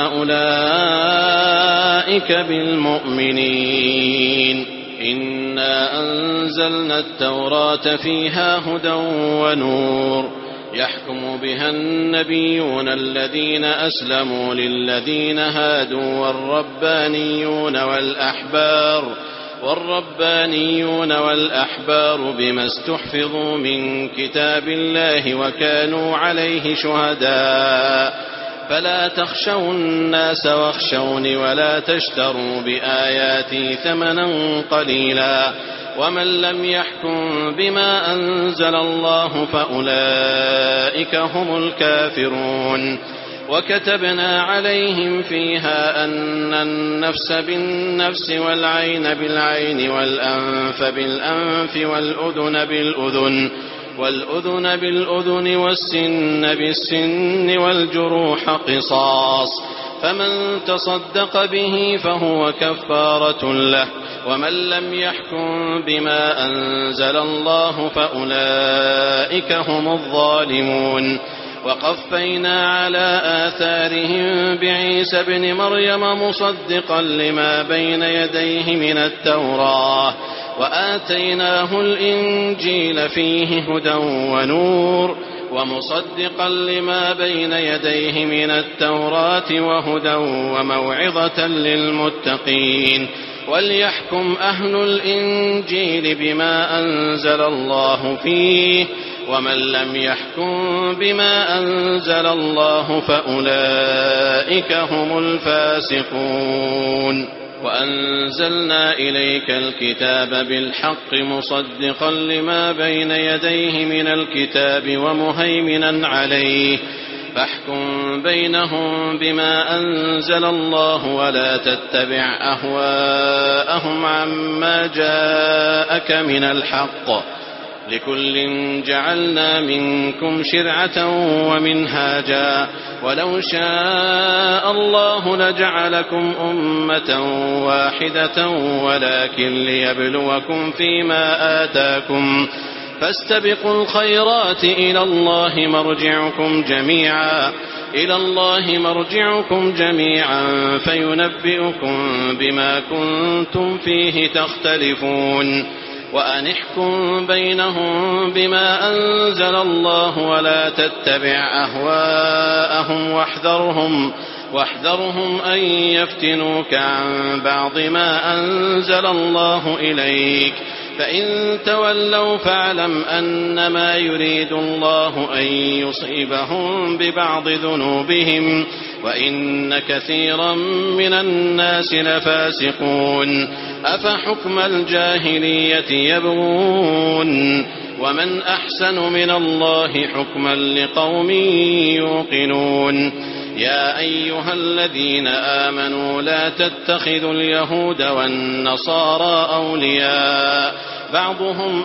أولئك بالمؤمنين. إنا أنزلنا التوراة فيها هدى ونور يحكم بها النبيون الذين أسلموا للذين هادوا والربانيون والأحبار والربانيون والأحبار بما استحفظوا من كتاب الله وكانوا عليه شهداء فلا تخشوا الناس واخشوني ولا تشتروا بآياتي ثمنا قليلا ومن لم يحكم بما أنزل الله فأولئك هم الكافرون. وكتبنا عليهم فيها أن النفس بالنفس والعين بالعين والأنف بالأنف والأذن بالأذن والأذن بالأذن والسن بالسن والجروح قصاص فمن تصدق به فهو كفارة له ومن لم يحكم بما أنزل الله فأولئك هم الظالمون. وقفينا على آثارهم بعيسى ابن مريم مصدقا لما بين يديه من التوراة وآتيناه الإنجيل فيه هدى ونور ومصدقا لما بين يديه من التوراة وهدى وموعظة للمتقين. وليحكم أهل الإنجيل بما أنزل الله فيه ومن لم يحكم بما أنزل الله فأولئك هم الفاسقون. وأنزلنا إليك الكتاب بالحق مصدقا لما بين يديه من الكتاب ومهيمنا عليه فاحكم بينهم بما أنزل الله ولا تتبع أهواءهم عما جاءك من الحق، لكل جعلنا منكم شرعة ومنهاجا، ولو شاء الله لجعلكم أمة واحدة ولكن ليبلوكم فيما آتاكم، فاستبقوا الخيرات إلى الله مرجعكم جميعا إلى الله مرجعكم جميعا فينبئكم بما كنتم فيه تختلفون. وأن احكم بينهم بما أنزل الله ولا تتبع أهواءهم واحذرهم واحذرهم أن يفتنوك عن بعض ما أنزل الله إليك، فإن تولوا فاعلم أنما يريد الله أن يصيبهم ببعض ذنوبهم وإن كثيرا من الناس لفاسقون. أفحكم الجاهلية يبغون ومن أحسن من الله حكما لقوم يوقنون. يا أيها الذين آمنوا لا تتخذوا اليهود والنصارى أولياء بعضهم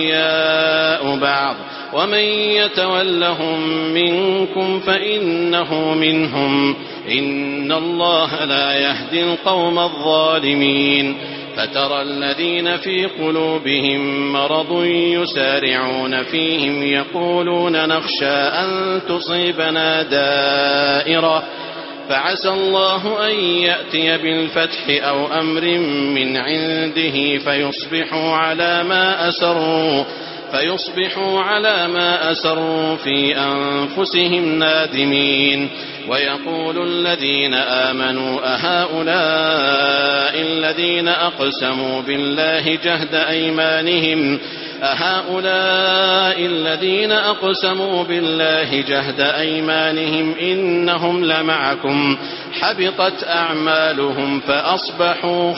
أولياء بعض ومن يتولهم منكم فإنه منهم إن الله لا يهدي القوم الظالمين. فترى الذين في قلوبهم مرض يسارعون فيهم يقولون نخشى أن تصيبنا دائرة فعسى الله أن يأتي بالفتح أو أمر من عنده فيصبحوا على ما أسروا فيصبحوا على ما أسروا في أنفسهم نادمين. ويقول الذين آمنوا أهؤلاء الذين أقسموا بالله جهد أيمانهم أهؤلاء الذين أقسموا بالله جهد أيمانهم إنهم لمعكم حبطت أعمالهم فأصبحوا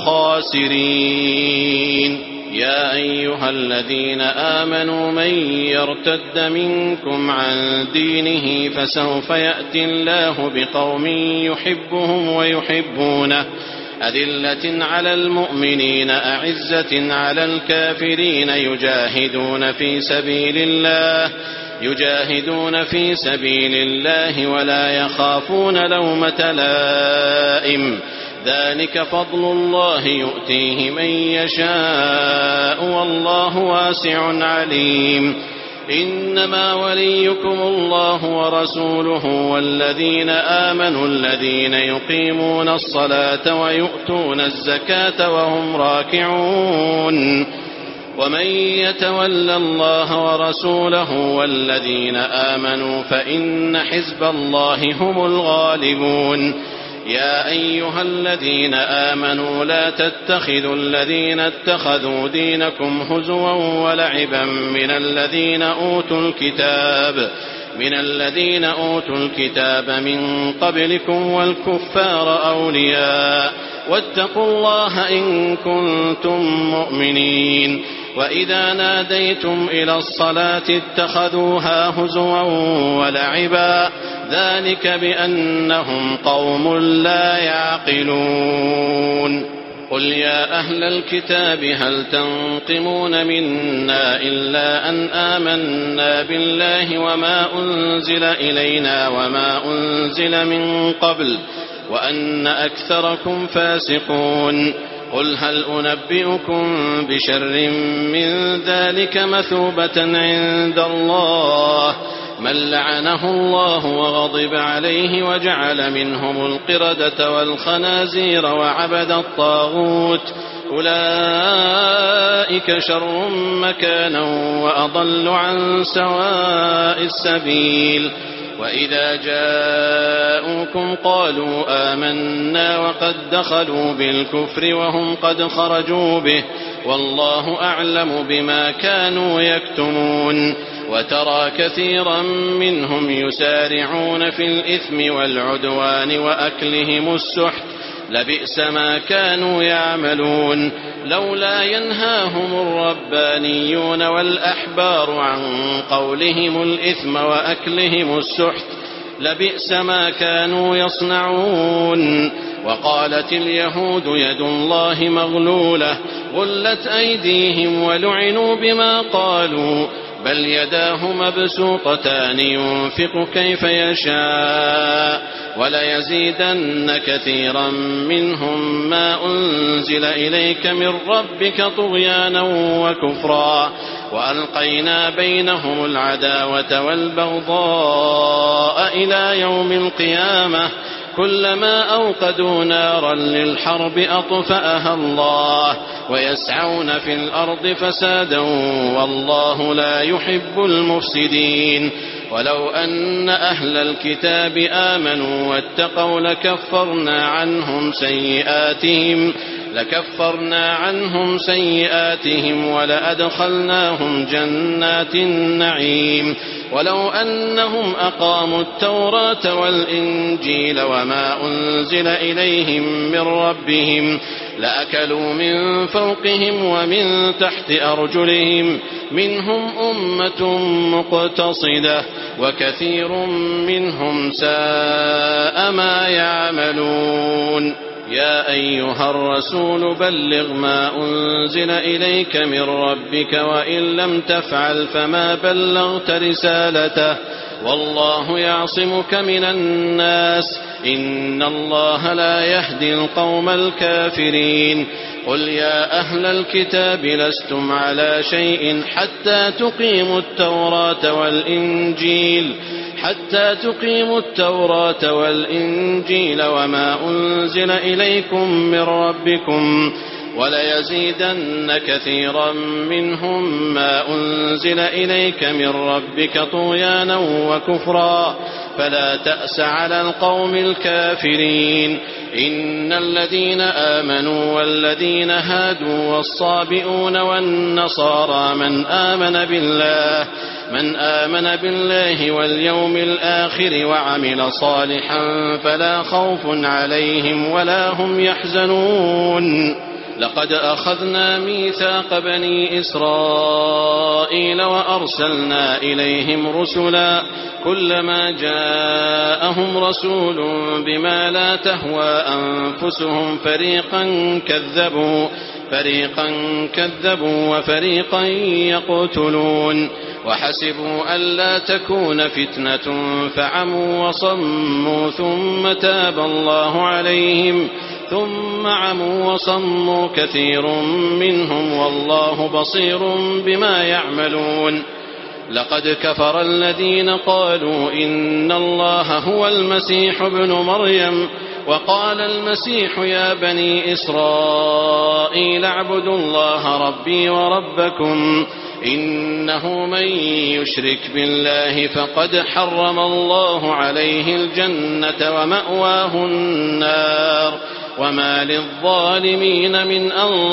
خاسرين. يا أيها الذين آمنوا من يرتد منكم عن دينه فسوف يأتي الله بقوم يحبهم ويحبونه أذلة على المؤمنين أعزة على الكافرين يجاهدون في سبيل الله يجاهدون في سبيل الله ولا يخافون لومة لائم ذلك فضل الله يؤتيه من يشاء والله واسع عليم. إنما وليكم الله ورسوله والذين آمنوا الذين يقيمون الصلاة ويؤتون الزكاة وهم راكعون. ومن يتول الله ورسوله والذين آمنوا فإن حزب الله هم الغالبون. يا أيها الذين آمنوا لا تتخذوا الذين اتخذوا دينكم هزوا ولعبا من الذين أوتوا الكتاب من الذين أوتوا الكتاب من قبلكم والكفار أولياء واتقوا الله إن كنتم مؤمنين. وإذا ناديتم إلى الصلاة اتخذوها هزوا ولعبا ذلك بأنهم قوم لا يعقلون. قل يا أهل الكتاب هل تنقمون منا إلا أن آمنا بالله وما أنزل إلينا وما أنزل من قبل وأن أكثركم فاسقون. قل هل أنبئكم بشر من ذلك مثوبة عند الله من لعنه الله وغضب عليه وجعل منهم القردة والخنازير وعبد الطاغوت أولئك شر مكانا وأضل عن سواء السبيل. وإذا جاءوكم قالوا آمنا وقد دخلوا بالكفر وهم قد خرجوا به والله أعلم بما كانوا يكتمون. وترى كثيرا منهم يسارعون في الإثم والعدوان وأكلهم السحت لبئس ما كانوا يعملون. لولا ينهاهم الربانيون والأحبار عن قولهم الإثم وأكلهم السحت لبئس ما كانوا يصنعون. وقالت اليهود يد الله مغلولة غلت أيديهم ولعنوا بما قالوا بل يداه مبسوطتان ينفق كيف يشاء وليزيدن كثيرا منهم ما أنزل إليك من ربك طغيانا وكفرا وألقينا بينهم العداوة والبغضاء إلى يوم القيامة كلما أوقدوا نارا للحرب أطفأها الله ويسعون في الأرض فسادا والله لا يحب المفسدين. ولو أن أهل الكتاب آمنوا واتقوا لكفرنا عنهم سيئاتهم لكفرنا عنهم سيئاتهم ولأدخلناهم جنات النعيم. ولو أنهم أقاموا التوراة والإنجيل وما أنزل إليهم من ربهم لأكلوا من فوقهم ومن تحت أرجلهم منهم أمة مقتصدة وكثير منهم ساء ما يعملون. يا أيها الرسول بلغ ما أنزل إليك من ربك وإن لم تفعل فما بلغت رسالته والله يعصمك من الناس إن الله لا يهدي القوم الكافرين. قل يا أهل الكتاب لستم على شيء حتى تقيموا التوراة والإنجيل حتى تقيموا التوراة والإنجيل وما أنزل إليكم من ربكم وليزيدن كثيرا منهم ما أنزل إليك من ربك طغيانا وكفرا فلا تأس على القوم الكافرين. إن الذين آمنوا والذين هادوا والصابئون والنصارى من آمن بالله من آمن بالله واليوم الآخر وعمل صالحا فلا خوف عليهم ولا هم يحزنون. لقد أخذنا ميثاق بني إسرائيل وأرسلنا إليهم رسلا كلما جاءهم رسول بما لا تهوى أنفسهم فريقا كذبوا فريقا كذبوا وفريقا يقتلون وحسبوا ألا تكون فتنة فعموا وصموا ثم تاب الله عليهم ثم عموا وصموا كثير منهم والله بصير بما يعملون. لقد كفر الذين قالوا إن الله هو المسيح ابن مريم وقال المسيح يا بني إسرائيل اعبدوا الله ربي وربكم إنه من يشرك بالله فقد حرم الله عليه الجنة ومأواه النار وما للظالمين من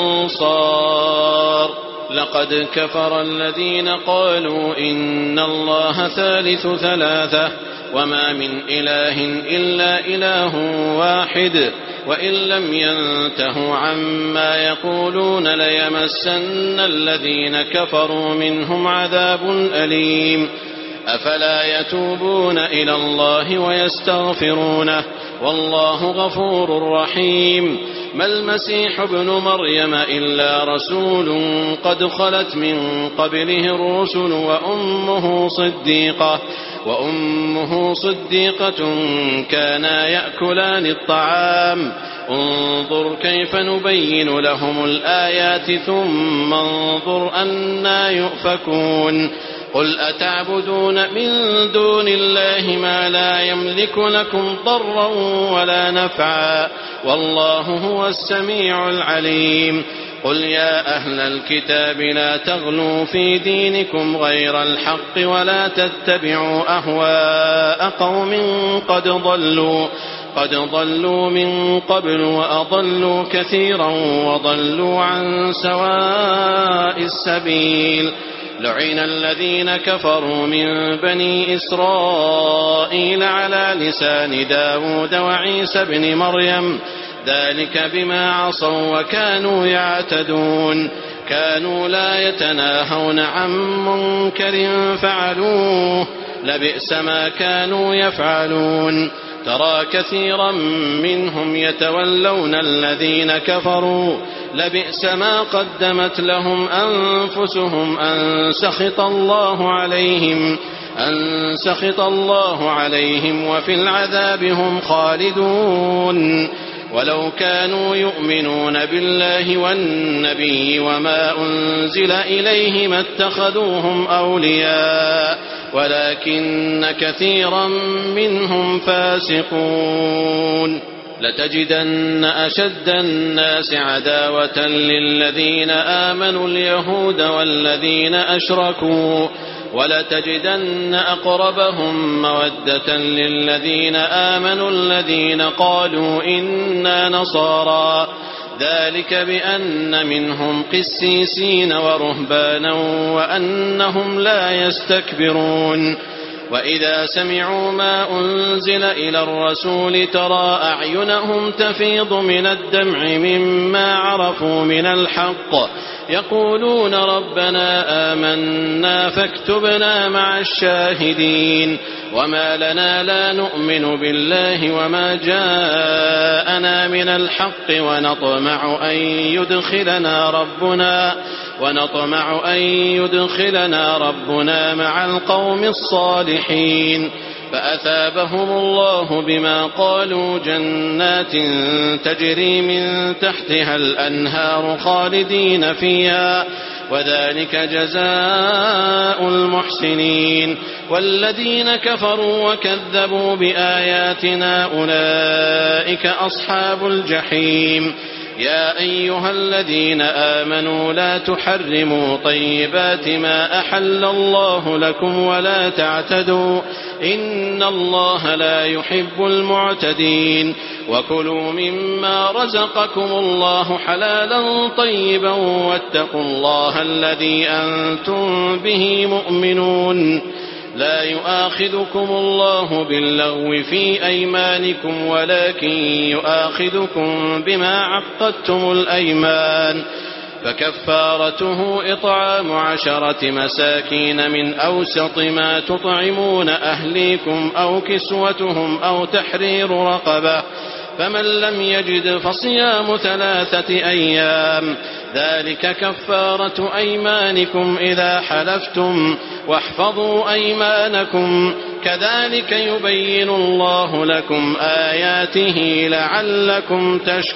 أنصار. لقد كفر الذين قالوا إن الله ثالث ثلاثة وما من إله إلا إله واحد وإن لم ينتهوا عما يقولون ليمسن الذين كفروا منهم عذاب أليم. أفلا يتوبون إلى الله ويستغفرونه والله غفور رحيم. ما المسيح ابن مريم إلا رسول قد خلت من قبله الرسل وأمه صديقة وأمه صديقة كانا يأكلان الطعام انظر كيف نبين لهم الآيات ثم انظر أنا يؤفكون. قل أتعبدون من دون الله ما لا يملك لكم ضرا ولا نفعا والله هو السميع العليم. قل يا أهل الكتاب لا تغلوا في دينكم غير الحق ولا تتبعوا أهواء قوم قد ضلوا قد ضلوا من قبل وأضلوا كثيرا وضلوا عن سواء السبيل. لعن الذين كفروا من بني إسرائيل على لسان داود وعيسى بن مريم ذلك بما عصوا وكانوا يعتدون كانوا لا يتناهون عن منكر فعلوه لبئس ما كانوا يفعلون ترى كثيرا منهم يتولون الذين كفروا لبئس ما قدمت لهم أنفسهم أن سخط الله عليهم أن سخط الله عليهم وفي العذاب هم خالدون ولو كانوا يؤمنون بالله والنبي وما أنزل إليه ما اتخذوهم أولياء ولكن كثيرا منهم فاسقون لتجدن أشد الناس عداوة للذين آمنوا اليهود والذين أشركوا ولتجدن أقربهم مودة للذين آمنوا الذين قالوا إنا نصارى ذلك بأن منهم قسيسين ورهبانا وأنهم لا يستكبرون وإذا سمعوا ما أنزل إلى الرسول ترى أعينهم تفيض من الدمع مما عرفوا من الحق يقولون ربنا آمنا فاكتبنا مع الشاهدين وما لنا لا نؤمن بالله وما جاءنا من الحق ونطمع أن يدخلنا ربنا ونطمع أن يدخلنا ربنا مع القوم الصالحين فأثابهم الله بما قالوا جنات تجري من تحتها الأنهار خالدين فيها وذلك جزاء المحسنين والذين كفروا وكذبوا بآياتنا أولئك أصحاب الجحيم يا أيها الذين آمنوا لا تحرموا طيبات ما أحل الله لكم ولا تعتدوا إن الله لا يحب المعتدين وكلوا مما رزقكم الله حلالا طيبا واتقوا الله الذي أنتم به مؤمنون لا يؤاخذكم الله باللغو في أيمانكم ولكن يؤاخذكم بما عقدتم الأيمان فكفارته إطعام عشرة مساكين من أوسط ما تطعمون أهليكم أو كسوتهم أو تحرير رقبة فمن لم يجد فصيام ثلاثة أيام ذلك كفارة أيمانكم إذا حلفتم واحفظوا أيمانكم كذلك يبين الله لكم آياته لعلكم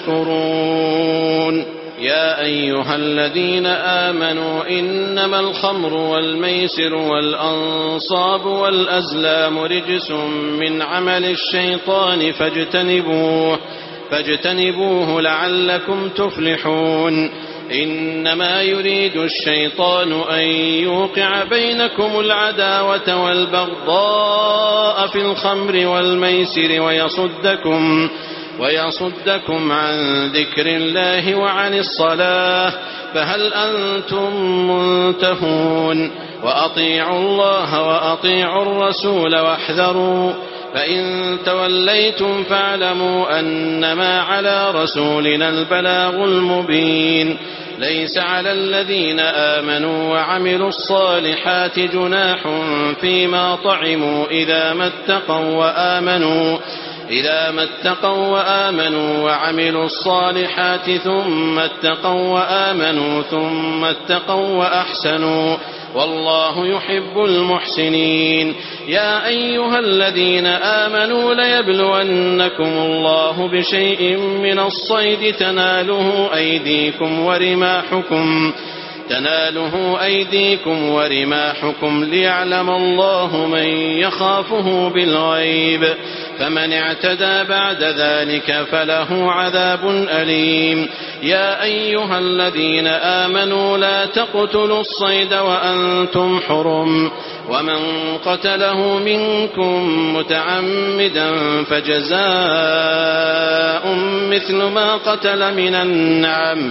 تشكرون يا أيها الذين آمنوا إنما الخمر والميسر والأنصاب والأزلام رجس من عمل الشيطان فاجتنبوه فاجتنبوه لعلكم تفلحون إنما يريد الشيطان أن يوقع بينكم العداوة والبغضاء في الخمر والميسر ويصدكم ويصدكم عن ذكر الله وعن الصلاة فهل أنتم منتهون وأطيعوا الله وأطيعوا الرسول واحذروا فإن توليتم فاعلموا أنما على رسولنا البلاغ المبين ليس على الذين آمنوا وعملوا الصالحات جناح فيما طعموا إذا ما اتقوا وآمنوا إذا ما اتقوا وآمنوا وعملوا الصالحات ثم اتقوا وآمنوا ثم اتقوا وأحسنوا والله يحب المحسنين يا أيها الذين آمنوا ليبلونكم الله بشيء من الصيد تناله أيديكم ورماحكم تناله أيديكم ورماحكم ليعلم الله من يخافه بالغيب فمن اعتدى بعد ذلك فله عذاب أليم يا أيها الذين آمنوا لا تقتلوا الصيد وأنتم حرم ومن قتله منكم متعمدا فجزاء مثل ما قتل من النعم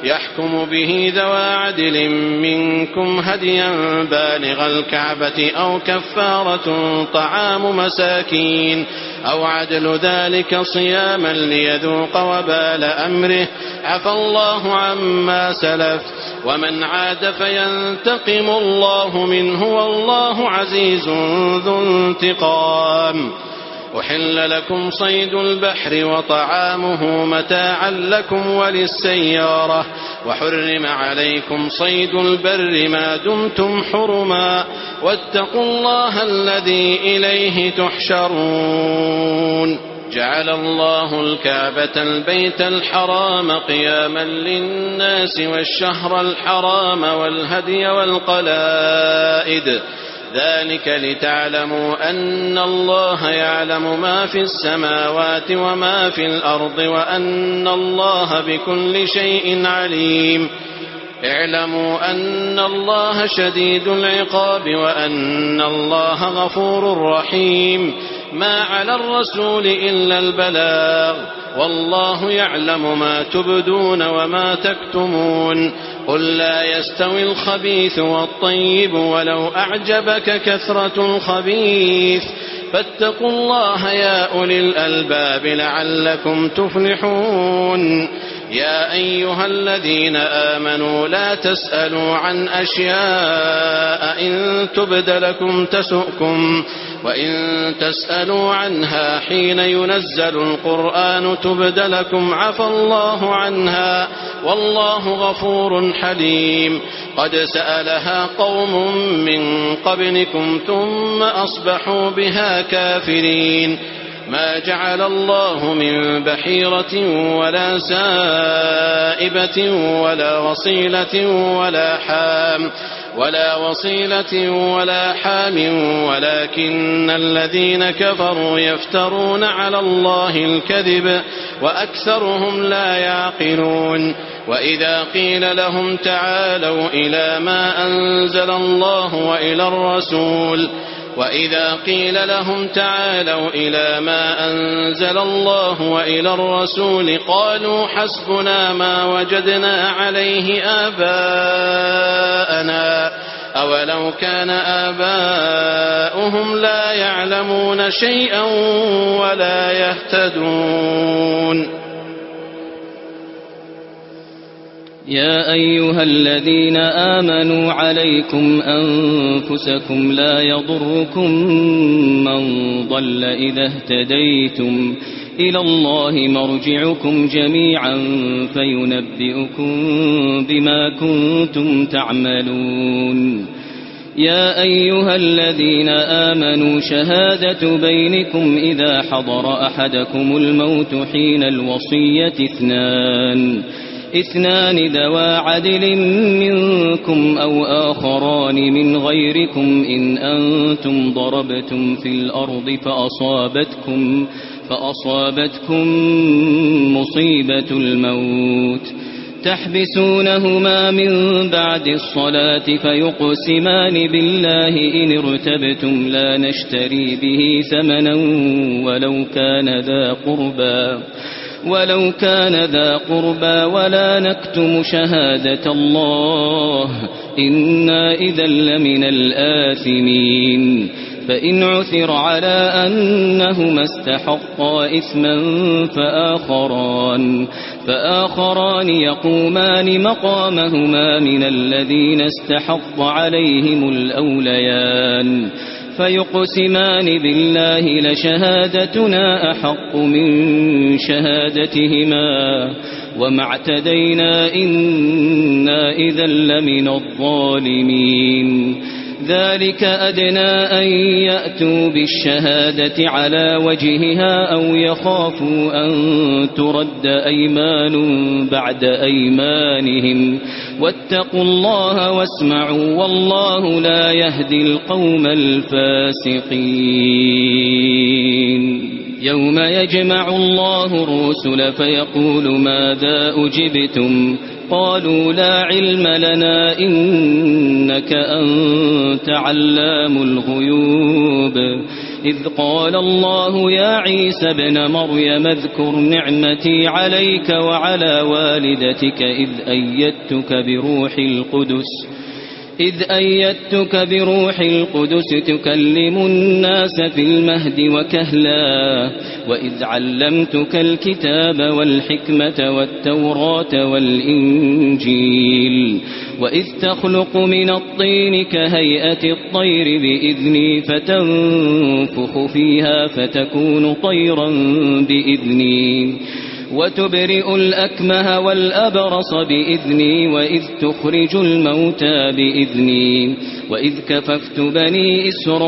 يحكم به ذوى عدل منكم هديا بالغ الكعبة أو كفارة طعام مساكين أو عدل ذلك صياما ليذوق وبال أمره عفى الله عما سلف ومن عاد فينتقم الله منه والله عزيز ذو انتقام. أحل لكم صيد البحر وطعامه متاعا لكم وللسيارة وحرم عليكم صيد البر ما دمتم حرما واتقوا الله الذي إليه تحشرون. جعل الله الكعبة البيت الحرام قياما للناس والشهر الحرام والهدي والقلائد ذلك لتعلموا أن الله يعلم ما في السماوات وما في الأرض وأن الله بكل شيء عليم. اعلموا أن الله شديد العقاب وأن الله غفور رحيم. ما على الرسول إلا البلاغ والله يعلم ما تبدون وما تكتمون. قل لا يستوي الخبيث والطيب ولو أعجبك كثرة الخبيث فاتقوا الله يا أولي الألباب لعلكم تفلحون. يا أيها الذين آمنوا لا تسألوا عن أشياء إن تبد لكم تسؤكم وإن تسألوا عنها حين ينزل القرآن تبد لكم عفى الله عنها والله غفور حليم. قد سألها قوم من قبلكم ثم أصبحوا بها كافرين. ما جعل الله من بحيرة ولا سائبة ولا وصيلة ولا حام ولا وصيلة ولا حام ولكن الذين كفروا يفترون على الله الكذب وأكثرهم لا يعقلون. وإذا قيل لهم تعالوا إلى ما أنزل الله وإلى الرسول وإذا قيل لهم تعالوا إلى ما أنزل الله وإلى الرسول قالوا حسبنا ما وجدنا عليه آباءنا أولو كان آباؤهم لا يعلمون شيئا ولا يهتدون. يا أيها الذين آمنوا عليكم أنفسكم لا يضركم من ضل إذا اهتديتم إلى الله مرجعكم جميعا فينبئكم بما كنتم تعملون. يا أيها الذين آمنوا شهادة بينكم إذا حضر أحدكم الموت حين الوصية اثنان اثنان ذوى عدل منكم أو آخران من غيركم إن أنتم ضربتم في الأرض فأصابتكم, فأصابتكم مصيبة الموت تحبسونهما من بعد الصلاة فيقسمان بالله إن ارتبتم لا نشتري به ثمنا ولو كان ذا قربى ولو كان ذا قربى ولا نكتم شهادة الله إنا إذا لمن الآثمين. فإن عثر على أنهما استحقا إثما فآخران, فآخران يقومان مقامهما من الذين استحق عليهم الأوليان فيقسمان بالله لشهادتنا أحق من شهادتهما وما اعتدينا إنا إذا لمن الظالمين. ذلك أدنى أن يأتوا بالشهادة على وجهها أو يخافوا أن ترد أيمان بعد أيمانهم واتقوا الله واسمعوا والله لا يهدي القوم الفاسقين. يوم يجمع الله الرسل فيقول ماذا أجبتم قالوا لا علم لنا إنك أنت علام الغيوب. إذ قال الله يا عيسى ابن مريم اذكر نعمتي عليك وعلى والدتك إذ أيدتك بروح القدس إذ أيدتك بروح القدس تكلم الناس في المهد وكهلا وإذ علمتك الكتاب والحكمة والتوراة والإنجيل وإذ تخلق من الطين كهيئة الطير بإذني فتنفخ فيها فتكون طيرا بإذني وتبرئ الأكمه والأبرص بإذني وإذ تخرج الموتى بإذني وإذ كففت بني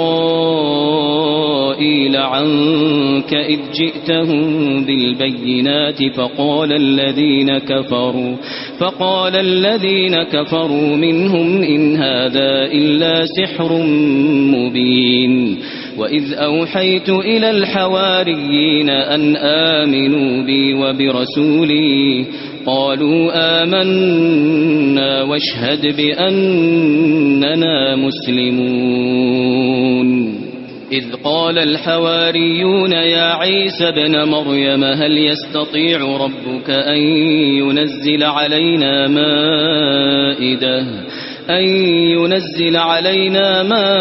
إسرائيل عنك إذ جئتهم بالبينات فقال الذين كفروا فقال الذين كفروا منهم إن هذا إلا سحر مبين وإذ أوحيت إلى الحواريين أن آمنوا بي وبرسولي قالوا آمنا واشهد بأننا مسلمون إذ قال الحواريون يا عيسى ابن مريم هل يستطيع ربك أن ينزل علينا مائدة أن ينزل علينا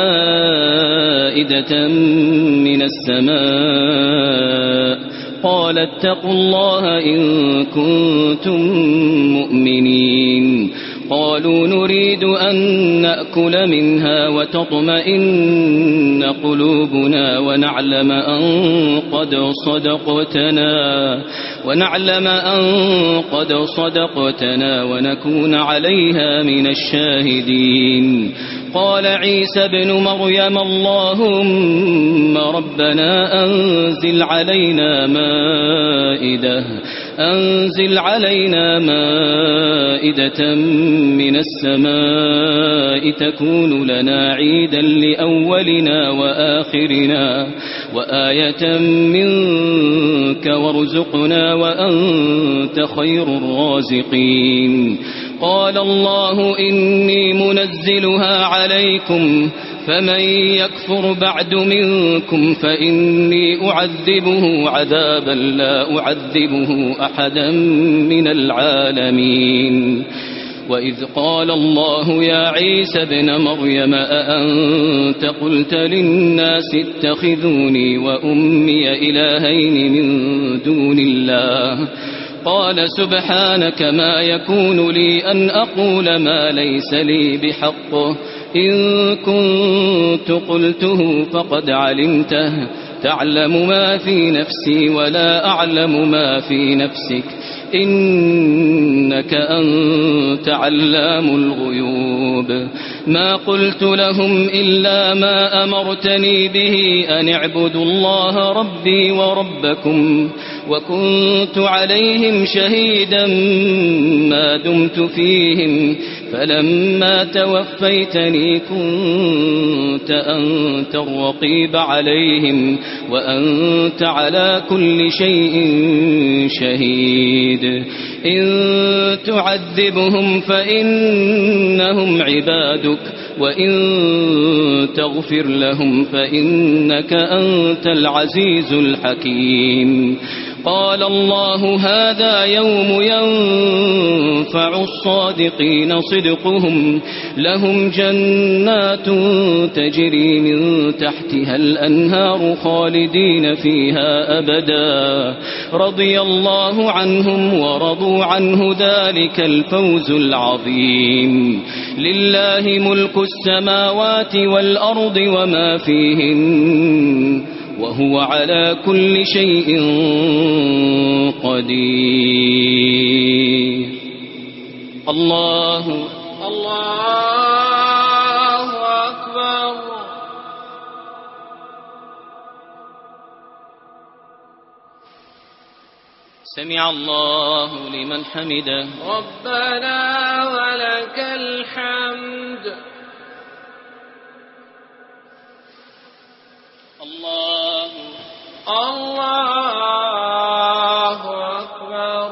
مائدة من السماء قال اتقوا الله إن كنتم مؤمنين قالوا نريد أن نأكل منها وتطمئن قلوبنا ونعلم أن قد صدقتنا ونعلم أن قد صدقتنا ونكون عليها من الشاهدين قال عيسى ابن مريم اللهم ربنا أنزل علينا مائدة أنزل علينا مائدة من السماء تكون لنا عيدا لأولنا وآخرنا وآية منك وارزقنا وأنت خير الرازقين قال الله إني منزلها عليكم فمن يكفر بعد منكم فإني أعذبه عذابا لا أعذبه أحدا من العالمين وإذ قال الله يا عيسى ابن مريم أأنت قلت للناس اتخذوني وأمي إلهين من دون الله قال سبحانك ما يكون لي أن أقول ما ليس لي بحقه إن كنت قلته فقد علمته تعلم ما في نفسي ولا أعلم ما في نفسك إنك أنت علام الغيوب ما قلت لهم إلا ما أمرتني به أن اعبدوا الله ربي وربكم وكنت عليهم شهيدا ما دمت فيهم فلما توفيتني كنت أنت الرقيب عليهم وأنت على كل شيء شهيد إن تعذبهم فإنهم عبادك وإن تغفر لهم فإنك أنت العزيز الحكيم قال الله هذا يوم ينفع الصادقين صدقهم لهم جنات تجري من تحتها الأنهار خالدين فيها أبدا رضي الله عنهم ورضوا عنه ذلك الفوز العظيم لله ملك السماوات والأرض وما فيهن وهو على كل شيء قدير الله الله أكبر سمع الله لمن حمده ربنا ولك الحمد الله الله أكبر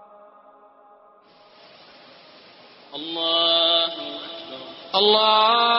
الله أكبر الله